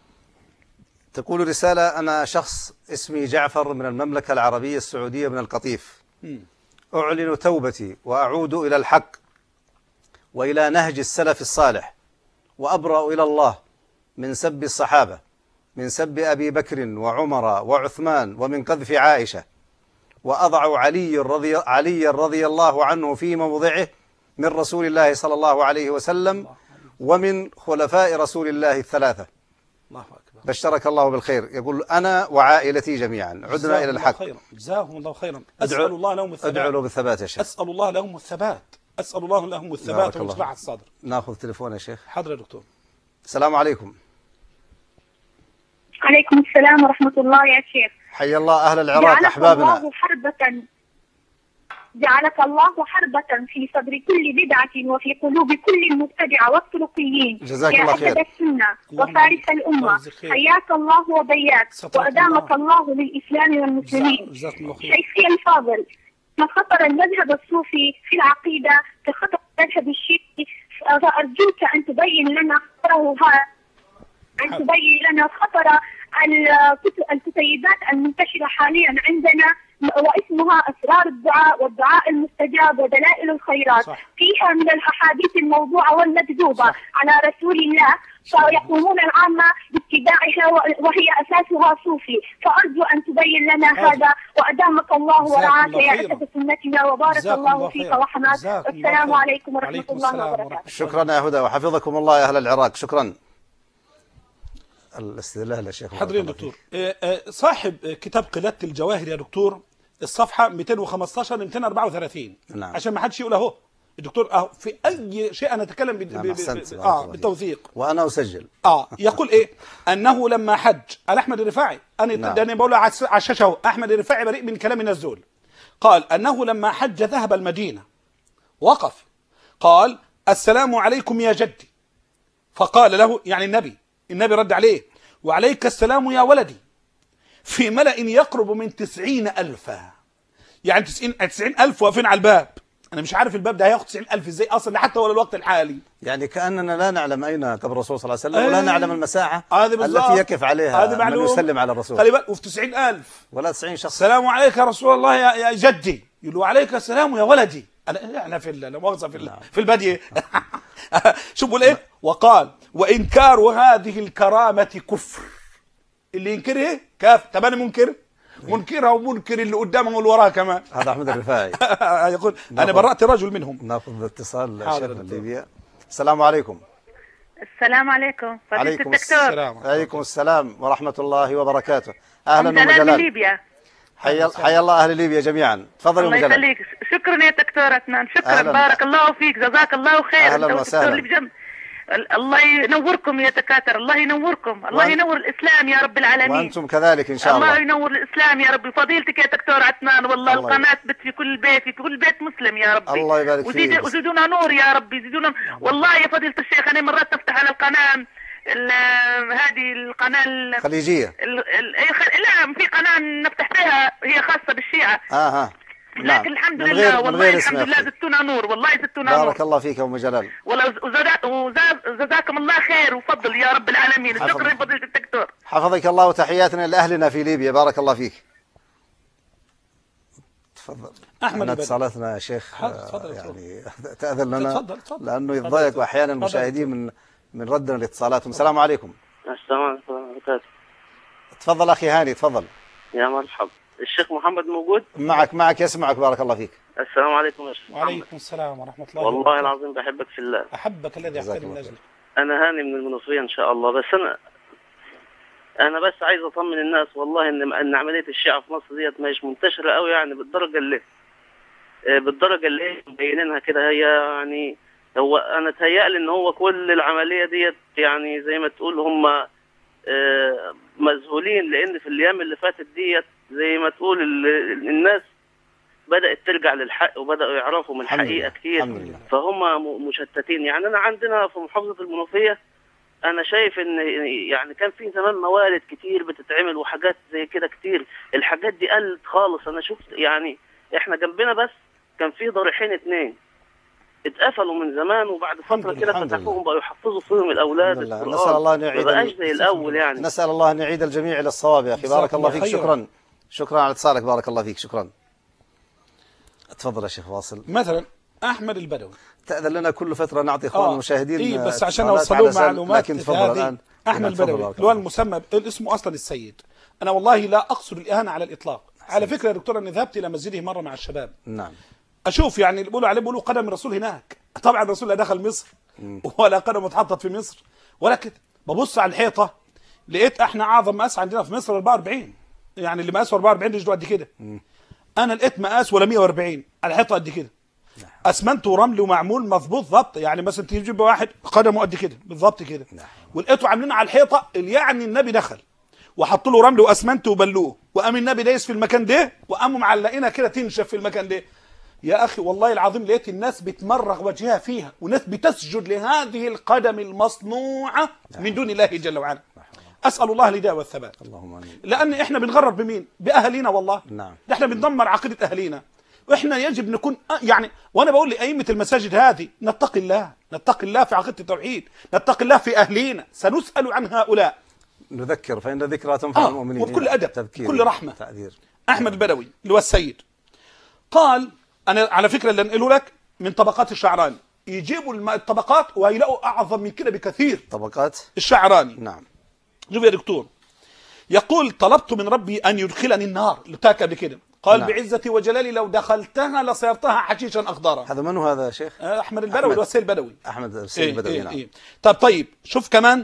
تقول رسالة: أنا شخص اسمي جعفر من المملكة العربية السعودية من القطيف، أعلن توبتي وأعود إلى الحق وإلى نهج السلف الصالح، وأبرأ إلى الله من سب الصحابة، من سب أبي بكر وعمر وعثمان، ومن قذف عائشة، وأضع علي رضي الله عنه في موضعه من رسول الله صلى الله عليه وسلم ومن خلفاء رسول الله الثلاثة. الله أكبر. بشرك الله بالخير. يقول أنا وعائلتي جميعا عدنا إلى الحق. جزاهم الله خيرا. أسأل الله لهم الثبات. أدعو له بالثبات يا شيخ. أسأل الله لهم الثبات وإصلاح الصدر. ناخذ تليفون يا شيخ. حاضر يا دكتور. السلام عليكم. عليكم السلام ورحمة الله يا شيخ. حي الله أهل العراق أحبابنا. جعلك الله حربة في صدر كل بدعة وفي قلوب كل مبتدع والطرقيين. جزاك الله خير. يا أسد السنة وفارس الأمة، حياك الله وبياك وأدامك الله للإسلام والمسلمين. شيخي الفاضل، ما خطر المذهب الصوفي في العقيدة كخطر المذهب الشيعي، فأرجوك أن تبين لنا خطره هذا، أن تبين لنا خطر الكتيبات المنتشرة حاليا عندنا، واسمها أسرار الدعاء والدعاء المستجاب ودلائل الخيرات. صح. فيها من الأحاديث الموضوعة والمكذوبة على رسول الله، فيقومون العامة باتباعها وهي أساسها صوفي. فأرجو أن تبين لنا هذا، وأدامك الله ورعاك يا أسد سنتنا، وبارك الله فيك وحماك. والسلام عليكم ورحمة الله وبركاته. شكرا يا هدى وحفظكم الله يا أهل العراق. شكرا. الاستدلال يا شيخ. حاضرين دكتور. صاحب كتاب قلادة الجواهر يا دكتور، الصفحة 215 ل 234. نعم. عشان ما حدش يقول اهو الدكتور اهو في اي شيء انا اتكلم بالتوثيق وانا اسجل. يقول ايه؟ انه لما حج على احمد الرفاعي، انا بقول على الشاشه اهو، احمد الرفاعي بريء من كلام الناس دول. قال انه لما حج ذهب المدينة، وقف قال السلام عليكم يا جدي. فقال له يعني النبي رد عليه وعليك السلام يا ولدي، في ملأ يقرب من 90,000. يعني 90,000 واقفين على الباب. أنا مش عارف الباب ده هياخد 90,000 إزاي أصلا حتى ولا الوقت الحالي. يعني كأننا لا نعلم أين قبر الرسول صلى الله عليه وسلم ولا نعلم المساحة التي يقف عليها من يسلم على الرسول. خلي بالك، وفي 90,000 ولا 90 شخص. السلام عليك يا رسول الله يا جدي، يقول له عليك السلام يا ولدي. أنا في لا مؤاخذة في البدية. شو بقول إيه؟ وقال وإنكار هذه الكرامة كفر. اللي ينكرها كاف. طب أنا منكرها ومنكر اللي قدامه واللي وراه كمان. هذا أحمد الرفاعي يقول أنا برأت رجل منهم. ناخذ اتصال شيخ من ليبيا. السلام عليكم. السلام عليكم فضيلة الدكتور. عليكم السلام ورحمة الله وبركاته. أهلا من ليبيا. حيا الله أهل ليبيا جميعا. تفضل الله يخليك. شكرا يا دكتور عثمان، شكرا. بارك الله فيك، جزاك الله خير. أهلا وسهلا. الله ينوركم يا دكاتره، الله ينوركم، الله ينور الاسلام يا رب العالمين. وانتم كذلك ان شاء الله. الله ينور الاسلام يا رب. فضيلتك يا دكتور عثمان، والله القناه في كل بيت، في كل بيت مسلم يا رب. الله يبارك فيك. وزيدونا نور يا رب، يزيدونا. والله يا فضيله الشيخ انا مرات افتح على القناه هذه القناه الخليجيه. لا، في قناه نفتح فيها هي خاصه بالشيعه. لكن الحمد لله، والله الحمد لله زدتونا نور، والله زدتونا نور. بارك الله فيك يا ام جلال. وجزاكم الله خير وفضل يا رب العالمين. شكرا فضيلة الدكتور. حفظك الله وتحياتنا لاهلنا في ليبيا. بارك الله فيك. تفضل احمد. اتصالاتنا يا شيخ يعني تأذن لنا. تفضل. لانه يتضايق احيانا المشاهدين من ردنا لاتصالاتهم. السلام عليكم. السلام عليكم ورحمة الله وبركاته. تفضل اخي هاني، تفضل. يا مرحبا. الشيخ محمد موجود؟ معك يسمعك. بارك الله فيك. السلام عليكم يا شيخ محمد. وعليكم السلام ورحمة الله والله وبركاته. العظيم بحبك في الله. أحبك الذي أحبني من أجلك. أنا هاني من المنوفية إن شاء الله. بس أنا بس عايز أطمن الناس والله إن عملية الشيعة في مصر ديت مش منتشرة قوي، يعني بالدرجة اللي مبينينها كده. هي يعني أنا تهيألي إن هو كل العملية ديت يعني زي ما تقول هم مذهولين، لأن في الأيام اللي فاتت ديت زي ما تقول الناس بدأت ترجع للحق وبدأوا يعرفوا من الحقيقة كتير، فهم مشتتين. يعني أنا عندنا في محافظة المنوفية أنا شايف إن يعني كان في زمان موارد كتير بتتعمل وحاجات زي كده كتير، الحاجات دي قلت خالص. أنا شفت يعني إحنا جنبنا بس كان في ضريحين 2 اتقفلوا من زمان، وبعد فترة كده فتحوهم بقوا يحفظوا فيهم الأولاد القرآن. نسأل الله أن يعيد، ما بقاش زي الأول يعني. نسأل الله أن يعيد الجميع إلى الصواب يا أخي. بارك الله فيك. شكرا على اتصالك. بارك الله فيك. شكرا. تفضل يا شيخ واصل. مثلا أحمد البدوي. تأذن لنا كل فترة نعطي إخوان المشاهدين. إيه بس عشان أوصلوا معلومات. لكن تفضل الآن. أحمد البدوي اللي هو المسمى اسمه أصلا السيد. أنا والله لا أقصد الإهانة على الإطلاق. على فكرة يا دكتور أنا ذهبت إلى مسجده مرة مع الشباب. نعم. أشوف يعني اللي بيقولوا قدم الرسول هناك. طبعا الرسول لا دخل مصر ولا قدم اتحطت في مصر ولا كده. ببص على الحيطة لقيت احنا أعظم مقاس عندنا في مصر 44. يعني اللي مقاسه 44 رجله قد كده. أنا لقيت مقاس ولا 140 على الحيطة قد كده. اسمنت ورمل ومعمول مظبوط ضبط. يعني مثلا تجيب واحد قدمه قد كده بالضبط كده، ولقيته عاملين على الحيطه اللي يعني النبي دخل وحطوا له رمل واسمنت وبلوه، وقام النبي دايس في المكان ده وقاموا معلقينها كده تنشف في المكان ده. يا اخي والله العظيم لقيت الناس بتمرغ وجهها فيها، وناس بتسجد لهذه القدم المصنوعه من دون الله جل وعلا. اسال الله الهدايه والثبات. اللهم امين. لان احنا بنغرر بمين؟ باهالينا والله. نعم. احنا بندمر عقيده اهالينا. واحنا يجب نكون يعني، وانا بقول لأئمة المساجد هذه نتقي الله في عقيدة التوحيد، نتقي الله في اهلينا، سنسأل عن هؤلاء. نذكر فإن الذكرى تنفع المؤمنين. وبكل أدب بكل رحمة. تعذير. أحمد البدوي اللي هو السيد قال، أنا على فكرة اللي أنقله لك من طبقات الشعراني، يجيبوا الطبقات ويلاقوا أعظم من كده بكثير. طبقات الشعراني. نعم. شوف يا دكتور، يقول طلبت من ربي أن يدخلني النار، لتاك قبل كده قال نعم. بعزتي وجلالي لو دخلتها لصيرتها حشيشا أخضرا. هذا من هو هذا يا شيخ؟ أحمد البدوي الوسيل البدوي. أحمد الوسيل البدوي. نعم. طيب شوف كمان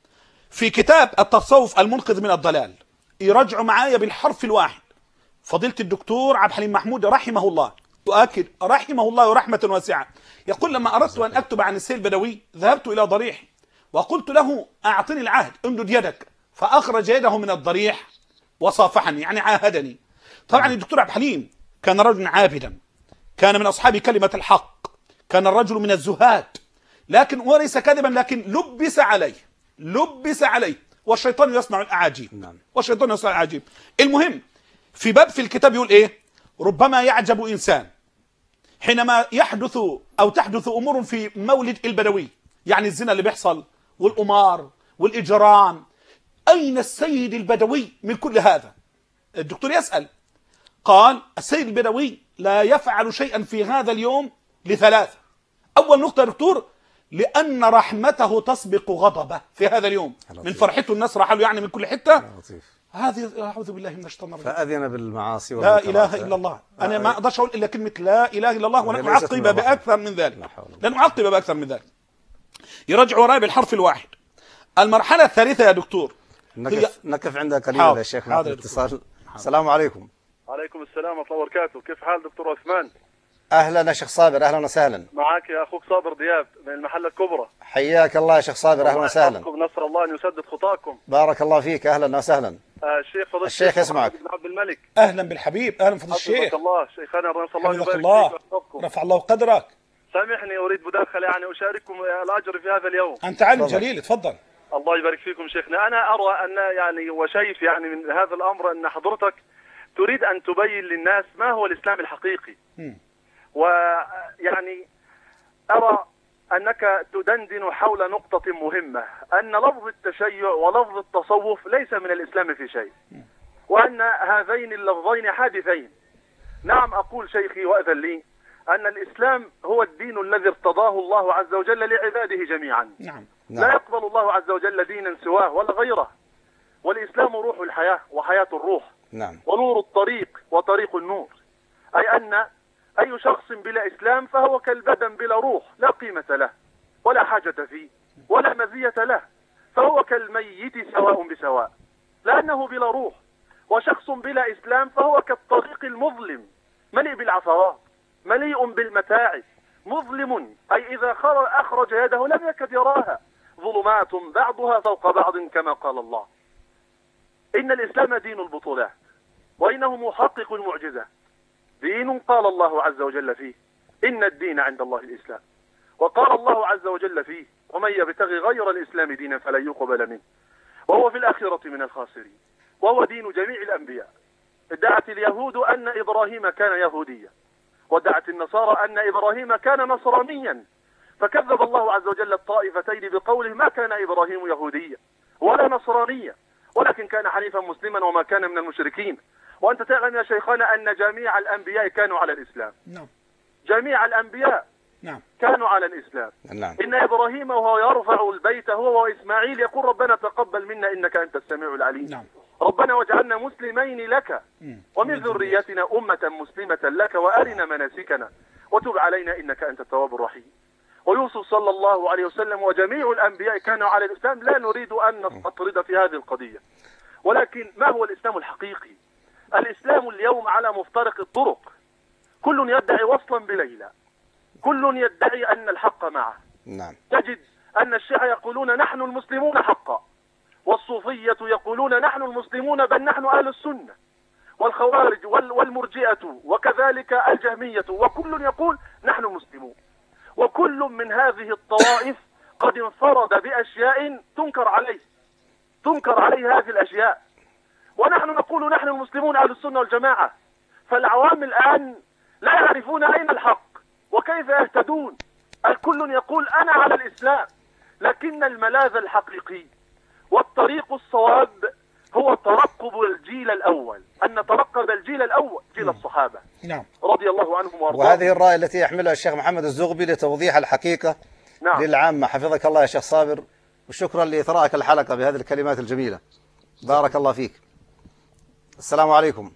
في كتاب التصوف المنقذ من الضلال يرجعوا معايا بالحرف الواحد فضيلة الدكتور عبد الحليم محمود رحمه الله، تؤكد رحمه الله ورحمة واسعة، يقول لما أردت أن أكتب عن السيد البدوي ذهبت إلى ضريح وقلت له أعطني العهد امدد يدك، فأخرج يده من الضريح وصافحني يعني عاهدني. طبعا الدكتور عبد الحليم كان رجلا عابدا، كان من أصحاب كلمة الحق، كان الرجل من الزهاد، لكن وليس كذبا، لكن لبس عليه والشيطان يصنع الأعاجيب. والشيطان يصنع الأعاجيب. المهم في باب في الكتاب يقول إيه؟ ربما يعجب إنسان حينما يحدث أو تحدث أمور في مولد البدوي، يعني الزنا اللي بيحصل والأمار والإجرام، أين السيد البدوي من كل هذا؟ الدكتور يسأل، قال السيد البدوي لا يفعل شيئا في هذا اليوم لثلاثة. أول نقطة يا دكتور، لأن رحمته تسبق غضبه في هذا اليوم، من فرحته الناس رحلوا يعني من كل حتة. هذه أعوذ بالله من الشيطان الرجيم. فأذن بالمعاصي لا إله إلا الله. أنا ما أقدرش أقول إلا كلمة لا إله إلا الله، ولن أعقب بأكثر من ذلك. لن أعقب بأكثر من ذلك. يرجع وراي بالحرف الواحد. المرحلة الثالثة يا دكتور، نقف عندها قليلا يا شيخ. هذا الاتصال. السلام عليكم. وعليكم السلام ورحمة الله وبركاته. كيف حال دكتور عثمان؟ أهلا يا شيخ صابر، أهلا وسهلا. معك يا أخوك صابر دياب من المحلة الكبرى. حياك الله يا شيخ صابر، أهلا وسهلا. نصر الله أن يسدد خطاكم. بارك الله فيك، أهلا وسهلا. الشيخ فضيلة الشيخ يسمعك. بن عبد الملك. أهلا بالحبيب، أهلا فضيلة الشيخ. الله شيخنا، نسأل الله يبارك فيك. رفع الله قدرك. سامحني أريد مداخلة يعني أشارككم الأجر في هذا اليوم. أنت عالم جليل، تفضل. الله يبارك فيكم شيخنا. أنا أرى أن يعني وشايف يعني من هذا الأمر أن حضرتك تريد أن تبين للناس ما هو الإسلام الحقيقي. ويعني أرى أنك تدندن حول نقطة مهمة، أن لفظ التشيع ولفظ التصوف ليس من الإسلام في شيء، وأن هذين اللفظين حادثين. نعم أقول شيخي وأذن لي أن الإسلام هو الدين الذي ارتضاه الله عز وجل لعباده جميعا. لا يقبل الله عز وجل دينا سواه ولا غيره، والإسلام روح الحياة وحياة الروح. ونور الطريق وطريق النور، أي أن أي شخص بلا إسلام فهو كالبدن بلا روح، لا قيمة له ولا حاجة فيه ولا مزية له، فهو كالميت سواء بسواء لأنه بلا روح. وشخص بلا إسلام فهو كالطريق المظلم مليء بالعثرات مليء بالمتاعب، مظلم أي إذا أخرج يده لم يكد يراها، ظلمات بعضها فوق بعض كما قال الله. إن الإسلام دين البطولات وإنه محقق المعجزة، دين قال الله عز وجل فيه إن الدين عند الله الإسلام، وقال الله عز وجل فيه ومن يبتغي غير الإسلام دينا فلن يقبل منه وهو في الآخرة من الخاسرين، وهو دين جميع الأنبياء. ادعت اليهود أن إبراهيم كان يهوديا، ودعت النصارى أن إبراهيم كان نصرانيا، فكذب الله عز وجل الطائفتين بقوله ما كان إبراهيم يهوديا ولا نصرانيا ولكن كان حنيفا مسلما وما كان من المشركين. وأنت تعلم يا شيخنا أن جميع الأنبياء كانوا على الإسلام. جميع الأنبياء كانوا على الإسلام. إن إبراهيم وهو يرفع البيت هو وإسماعيل يقول ربنا تقبل منا إنك أنت السميع العليم. ربنا واجعلنا مسلمين لك ومن ذريتنا أمة مسلمة لك وأرنا مناسكنا وتب علينا إنك أنت التواب الرحيم. ويوسف صلى الله عليه وسلم وجميع الأنبياء كانوا على الإسلام. لا نريد أن نستطرد في هذه القضية، ولكن ما هو الإسلام الحقيقي؟ الإسلام اليوم على مفترق الطرق، كل يدعي وصلا بليلى، كل يدعي أن الحق معه. تجد أن الشيعة يقولون نحن المسلمون حقا، والصوفية يقولون نحن المسلمون بل نحن أهل السنة، والخوارج والمرجئة وكذلك الجهمية، وكل يقول نحن مسلمون. وكل من هذه الطوائف قد انفرد بأشياء تنكر عليه هذه الأشياء، ونحن نقول نحن المسلمون أهل السنة والجماعة. فالعوام الآن لا يعرفون أين الحق وكيف يهتدون. الكل يقول أنا على الإسلام، لكن الملاذ الحقيقي والطريق الصواب هو ترقب الجيل الأول، أن نترقب الجيل الأول، جيل الصحابة رضي الله عنهم وارضاهم. وهذه الرأي التي يحملها الشيخ محمد الزغبي لتوضيح الحقيقة للعامة. حفظك الله يا شيخ صابر، وشكرا لإثراءك الحلقة بهذه الكلمات الجميلة، بارك الله فيك. السلام عليكم.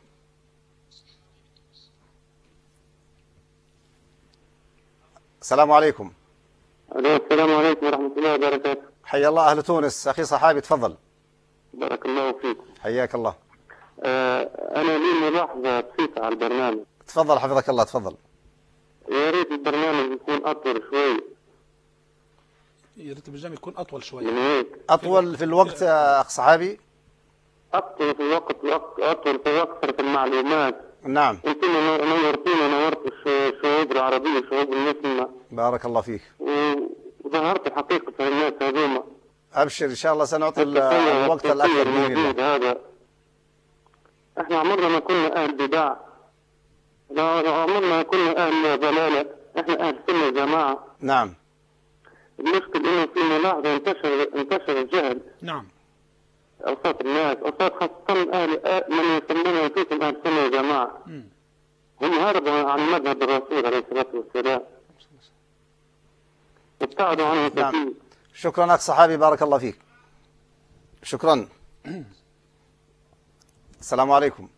السلام عليكم. السلام عليكم ورحمة الله وبركاته. حيا الله أهل تونس. أخي صحابي تفضل. بارك الله فيك. حياك الله. أنا لي ملاحظة بسيطة على البرنامج. تفضل حفظك الله تفضل. يا ريت البرنامج يكون أطول شوي. يا ريت البرنامج يكون أطول شوي. أطول في الوقت أخ صحابي. أطول في الوقت أطول في أكثر في المعلومات. نعم. يمكن نورت الشعوب العربية الشعوب المسلمة. بارك الله فيك. ظهرت حقيقة الناس هذوما. أبشر إن شاء الله سنعطي الوقت الأكثر بإذن الله. هذا احنا عمرنا ما كنا أهل بدع، عمرنا ما كنا أهل ضلالة، احنا أهل سنة جماعة. نعم. المشكلة إنه في ملاحظة انتشر الجهل. نعم. أوساط الناس، أوساط خاصة أهل من يسمون أنفسهم أهل سنة وجماعة. هم هربوا عن مذهب الرسول عليه الصلاة والسلام. ابتعدوا عنه كثير. نعم. شكرا أخ صحابي، بارك الله فيك. شكرا. السلام عليكم.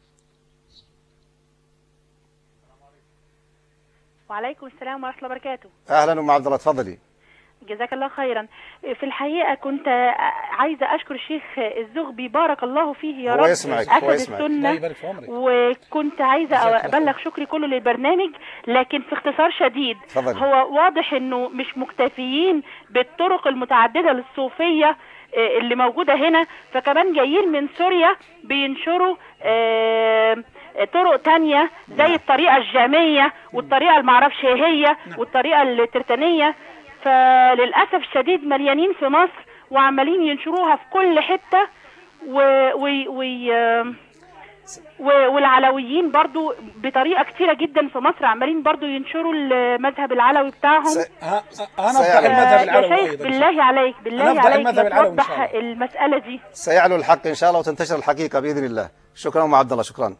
وعليكم السلام ورحمة الله وبركاته. أهلا أم عبد الله، تفضلي. جزاك الله خيرا. في الحقيقة كنت عايزة أشكر الشيخ الزغبي بارك الله فيه يا رب، أسد السنة، وكنت عايزة أبلغ شكري كله للبرنامج، لكن في اختصار شديد فضل. هو واضح أنه مش مكتفيين بالطرق المتعددة للصوفية اللي موجودة هنا، فكمان جايين من سوريا بينشروا طرق تانية زي الطريقة الجامية والطريقة المعرفش هي والطريقة الترتانية، فللأسف الشديد مليانين في مصر وعمالين ينشروها في كل حتة، والعلويين برضو بطريقة كتيرة جدا في مصر عمالين برضو ينشروا المذهب العلوي بتاعهم. أنا أفتح المذهب العلوي أيضا. بالله عليك توضح المسألة دي. سيعلو الحق إن شاء الله وتنتشر الحقيقة بإذن الله. شكرا أم عبد الله، شكرا.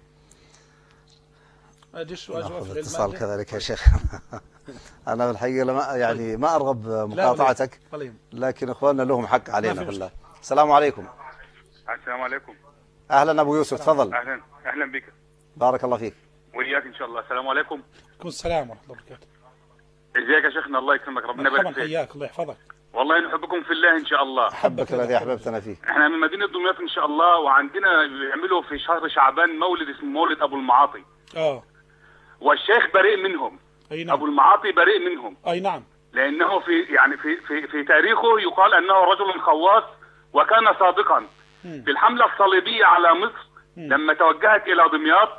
اتصال كذلك يا شيخ. أنا في الحقيقة يعني ما أرغب مقاطعتك، لكن إخواننا لهم حق علينا في الله. السلام عليكم. السلام عليكم. أهلا أبو يوسف، تفضل. أهلا بك. بارك الله فيك. وإياك إن شاء الله. السلام عليكم. عليكم السلام ورحمة الله وبركاته. إزيك يا شيخنا؟ الله يكرمك، ربنا يبارك فيك. حياك الله يحفظك. والله نحبكم في الله إن شاء الله. حبك الذي أحببتنا فيه. إحنا من مدينة دمياط إن شاء الله، وعندنا بيعملوا في شهر شعبان مولد اسمه مولد أبو المعاطي. والشيخ بريء منهم. أي نعم. أبو المعاطي بريء منهم. أي نعم. لأنه في تاريخه يقال أنه رجل خواص وكان صادقا. في الحملة الصليبية على مصر لما توجهت إلى دمياط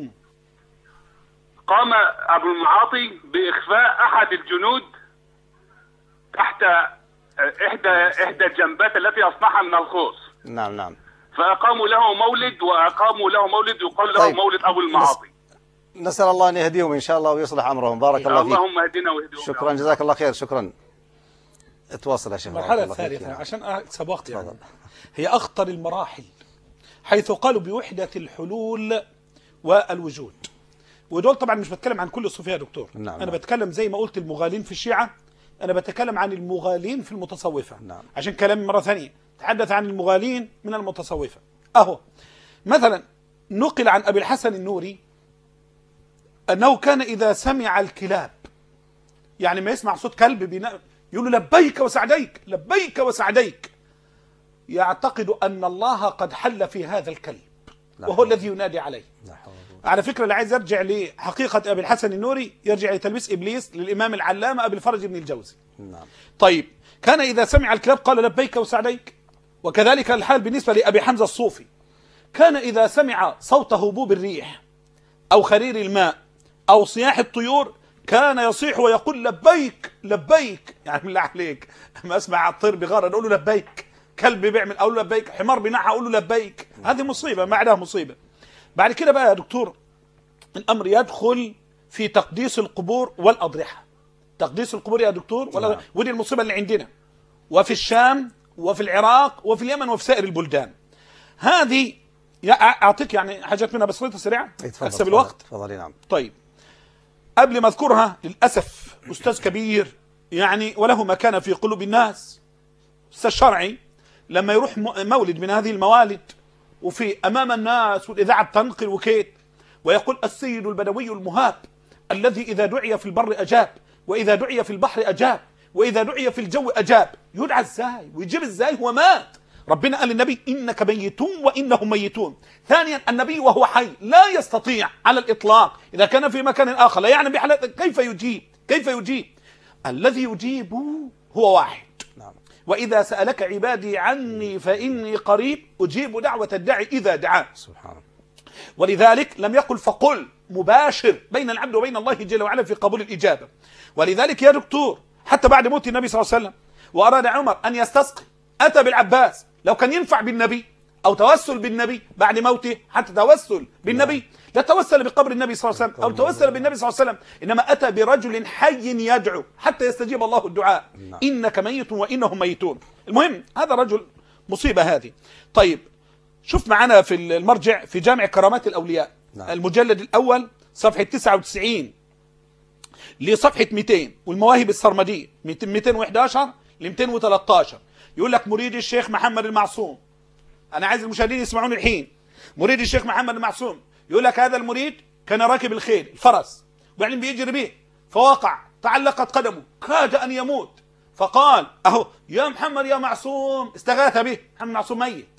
قام أبو المعاطي بإخفاء أحد الجنود تحت إحدى الجنبات التي أصنعها من الخوص. نعم نعم. فأقاموا له مولد يقال له مولد أبو المعاطي. نسأل الله أن يهديهم إن شاء الله ويصلح أمرهم. بارك الله فيك. اللهم اهدنا واهدهم. شكرا، جزاك الله خير. شكرا. اتواصل يا شيخ. المرحلة الثالثة عشان أكسب وقت يعني. هي أخطر المراحل، حيث قالوا بوحدة الحلول والوجود. ودول طبعا مش بتكلم عن كل الصوفية يا دكتور. نعم. أنا بتكلم زي ما قلت المغالين في الشيعة، أنا بتكلم عن المغالين في المتصوفة. نعم. عشان كلامي مرة ثانية تحدث عن المغالين من المتصوفة. أهو مثلا نقل عن أبي الحسن النوري أنه كان إذا سمع الكلاب، يعني ما يسمع صوت كلب يقول له لبيك وسعديك لبيك وسعديك، يعتقد أن الله قد حل في هذا الكلب وهو الذي ينادي عليه. على فكرة اللي عايز يرجع لحقيقة أبي الحسن النوري يرجع لتلبيس إبليس للإمام العلامة أبي الفرج بن الجوزي. نعم. طيب كان إذا سمع الكلاب قال لبيك وسعديك. وكذلك الحال بالنسبة لأبي حمزة الصوفي، كان إذا سمع صوت هبوب الريح أو خرير الماء أو صياح الطيور كان يصيح ويقول لبيك لبيك. يعني بالله عليك ما أسمع الطير بغارة أقول له لبيك، كلب بيعمل أقول له لبيك، حمار بينحى أقول له لبيك. هذه مصيبة ما عندها مصيبة. بعد كده بقى يا دكتور الأمر يدخل في تقديس القبور والأضرحة. تقديس القبور يا دكتور ودي المصيبة اللي عندنا، وفي الشام وفي العراق وفي اليمن وفي سائر البلدان. هذه أعطيك يعني حاجات منها بسيطة سريعة أكسب الوقت. تفضل. نعم. طيب قبل ما أذكرها للأسف أستاذ كبير يعني وله مكانة في قلوب الناس، أستاذ شرعي، لما يروح مولد من هذه الموالد وفي أمام الناس والإذاعة بتنقل وكيت ويقول السيد البدوي المهاب الذي إذا دعي في البر أجاب وإذا دعي في البحر أجاب وإذا دعي في الجو أجاب، يدعى إزاي ويجيب إزاي؟ هو مات. ربنا قال للنبي إنك ميت وإنهم ميتون. ثانيا النبي وهو حي لا يستطيع على الإطلاق إذا كان في مكان آخر لا يعني بحالة كيف يجيب الذي يجيب هو واحد. نعم. وإذا سألك عبادي عني فإني قريب أجيب دعوة الداعي إذا دعان. سبحان الله. ولذلك لم يقل فقل مباشر بين العبد وبين الله جل وعلا في قبول الإجابة. ولذلك يا دكتور حتى بعد موت النبي صلى الله عليه وسلم وأراد عمر أن يستسقي أتى بالعباس. لو كان ينفع بالنبي أو توسل بالنبي بعد موته، حتى توسل بالنبي، لا توسل بقبر النبي صلى الله عليه وسلم أو توسل بالنبي صلى الله عليه وسلم، إنما أتى برجل حي يدعو حتى يستجيب الله الدعاء. إنك ميت وإنهم ميتون. المهم هذا رجل مصيبة هذه. طيب شوف معنا في المرجع في جامع كرامات الأولياء المجلد الأول صفحة 99 لصفحة 200، والمواهب السرمدية 211 ل 213، يقول لك مريد الشيخ محمد المعصوم. أنا عايز المشاهدين يسمعوني الحين. مريد الشيخ محمد المعصوم يقول لك هذا المريد كان راكب الخيل الفرس وبعدين بيجري به فوقع، تعلقت قدمه، كاد أن يموت، فقال أهو يا محمد يا معصوم، استغاث به. محمد المعصوم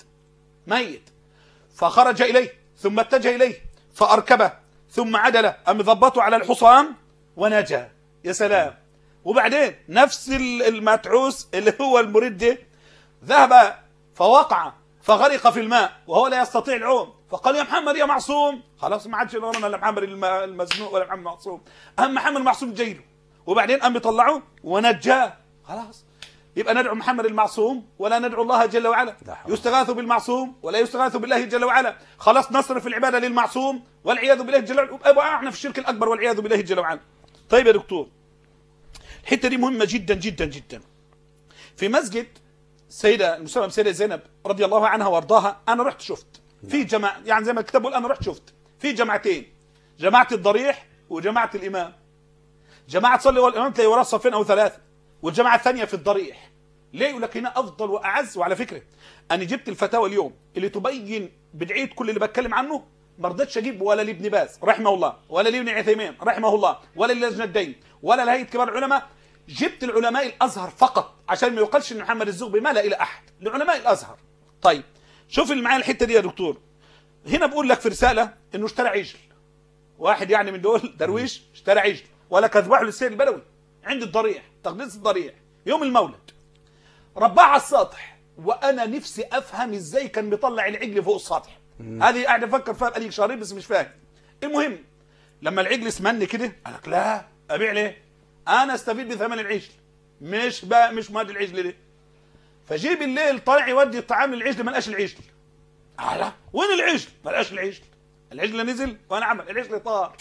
ميت، فخرج إليه ثم اتجه إليه فأركبه ثم عدل أم ضبطه على الحصان ونجا. يا سلام. وبعدين نفس المتعوس اللي هو المريد ده ذهب فوقع فغرق في الماء وهو لا يستطيع العوم، فقال يا محمد يا معصوم. خلاص ما عادش ورانا لا محمد المزنوق ولا محمد المعصوم، أهم محمد المعصوم جايله، وبعدين قام بيطلعوه ونجاه. خلاص يبقى ندعو محمد المعصوم ولا ندعو الله جل وعلا، يستغاث بالمعصوم ولا يستغاث بالله جل وعلا. خلاص نصرف العباده للمعصوم والعياذ بالله جل وعلا، يبقى احنا في الشرك الاكبر والعياذ بالله جل وعلا. طيب يا دكتور، الحته دي مهمه جدا جدا جدا. في مسجد السيده المسلمه السيده زينب رضي الله عنها وارضاها، انا رحت شفت في جماعه، يعني زي ما الكتاب بيقول انا رحت شفت في جماعتين، جماعه الضريح وجماعه الامام. جماعه تصلي والامام تلاقي وراه صفين او ثلاثه، والجماعه الثانيه في الضريح. ليه؟ يقول لك هنا افضل واعز. وعلى فكره انا جبت الفتاوى اليوم اللي تبين بدعيه كل اللي بتكلم عنه، ما رضيتش اجيب ولا لابن باز رحمه الله ولا لابن عثيمين رحمه الله ولا للجنه الدين ولا لهيئه كبار العلماء. جبت العلماء الازهر فقط عشان ما يقالش ان محمد الزغبي مال الى احد، لعلماء الازهر. طيب شوف اللي معايا الحته دي يا دكتور. هنا بقول لك في رساله انه اشترى عجل، واحد يعني من دول درويش اشترى عجل ولا كذبحه للسيد البدوي عند الضريح، تقديس الضريح يوم المولد، رباه على السطح. وانا نفسي افهم ازاي كان بيطلع العجل فوق السطح. هذه قاعد افكر فيها بقالي شهرين بس مش فاهم. المهم لما العجل اسمني كده قال لك لا ابيع ليه؟ انا استفيد بثمن العجل، مش مال العجل ده. فجي بالليل طالع يودي الطعام للعجل، ما لقاش العجل. لا وين العجل؟ ما لقاش العجل. العجل نزل وانا عمل العجل طار.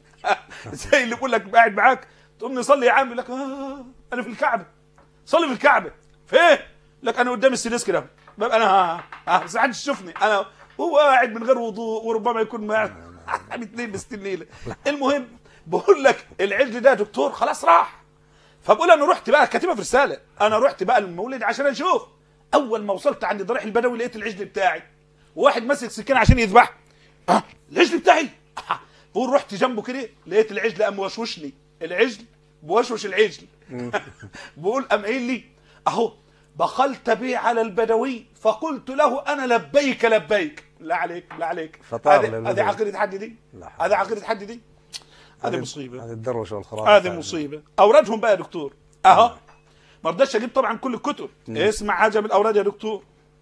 زي اللي بيقول لك قاعد معاك تقوم نصلي يا عم، يقول لك انا في الكعبه. صلي في الكعبه. فين؟ لك انا قدام السديس كده، ببقى انا بس محدش يشوفني، انا هو قاعد من غير وضوء وربما يكون معاه اثنين بالستين. المهم بقول لك العجل ده دكتور خلاص راح. فبقول انا رحت بقى كاتبها في رساله، انا رحت بقى المولد عشان اشوف. اول ما وصلت عند ضريح البدوي لقيت العجل بتاعي، وواحد ماسك سكين عشان يذبح. العجل بتاعي. بقول رحت جنبه كده لقيت العجل قام وشوشني، العجل بوشوش العجل. بقول قام قايل لي اهو بخلت بي على البدوي فقلت له انا لبيك لبيك. لا عليك لا عليك. هذه عقيده حد دي؟ هذه عقيده حد دي؟ هذه مصيبه. هذه الدروشه والخرافه. هذه مصيبه. اوردهم بقى يا دكتور اهو. ما رضاش اجيب طبعا كل الكتب. اسمع حاجه من الاوراد يا دكتور.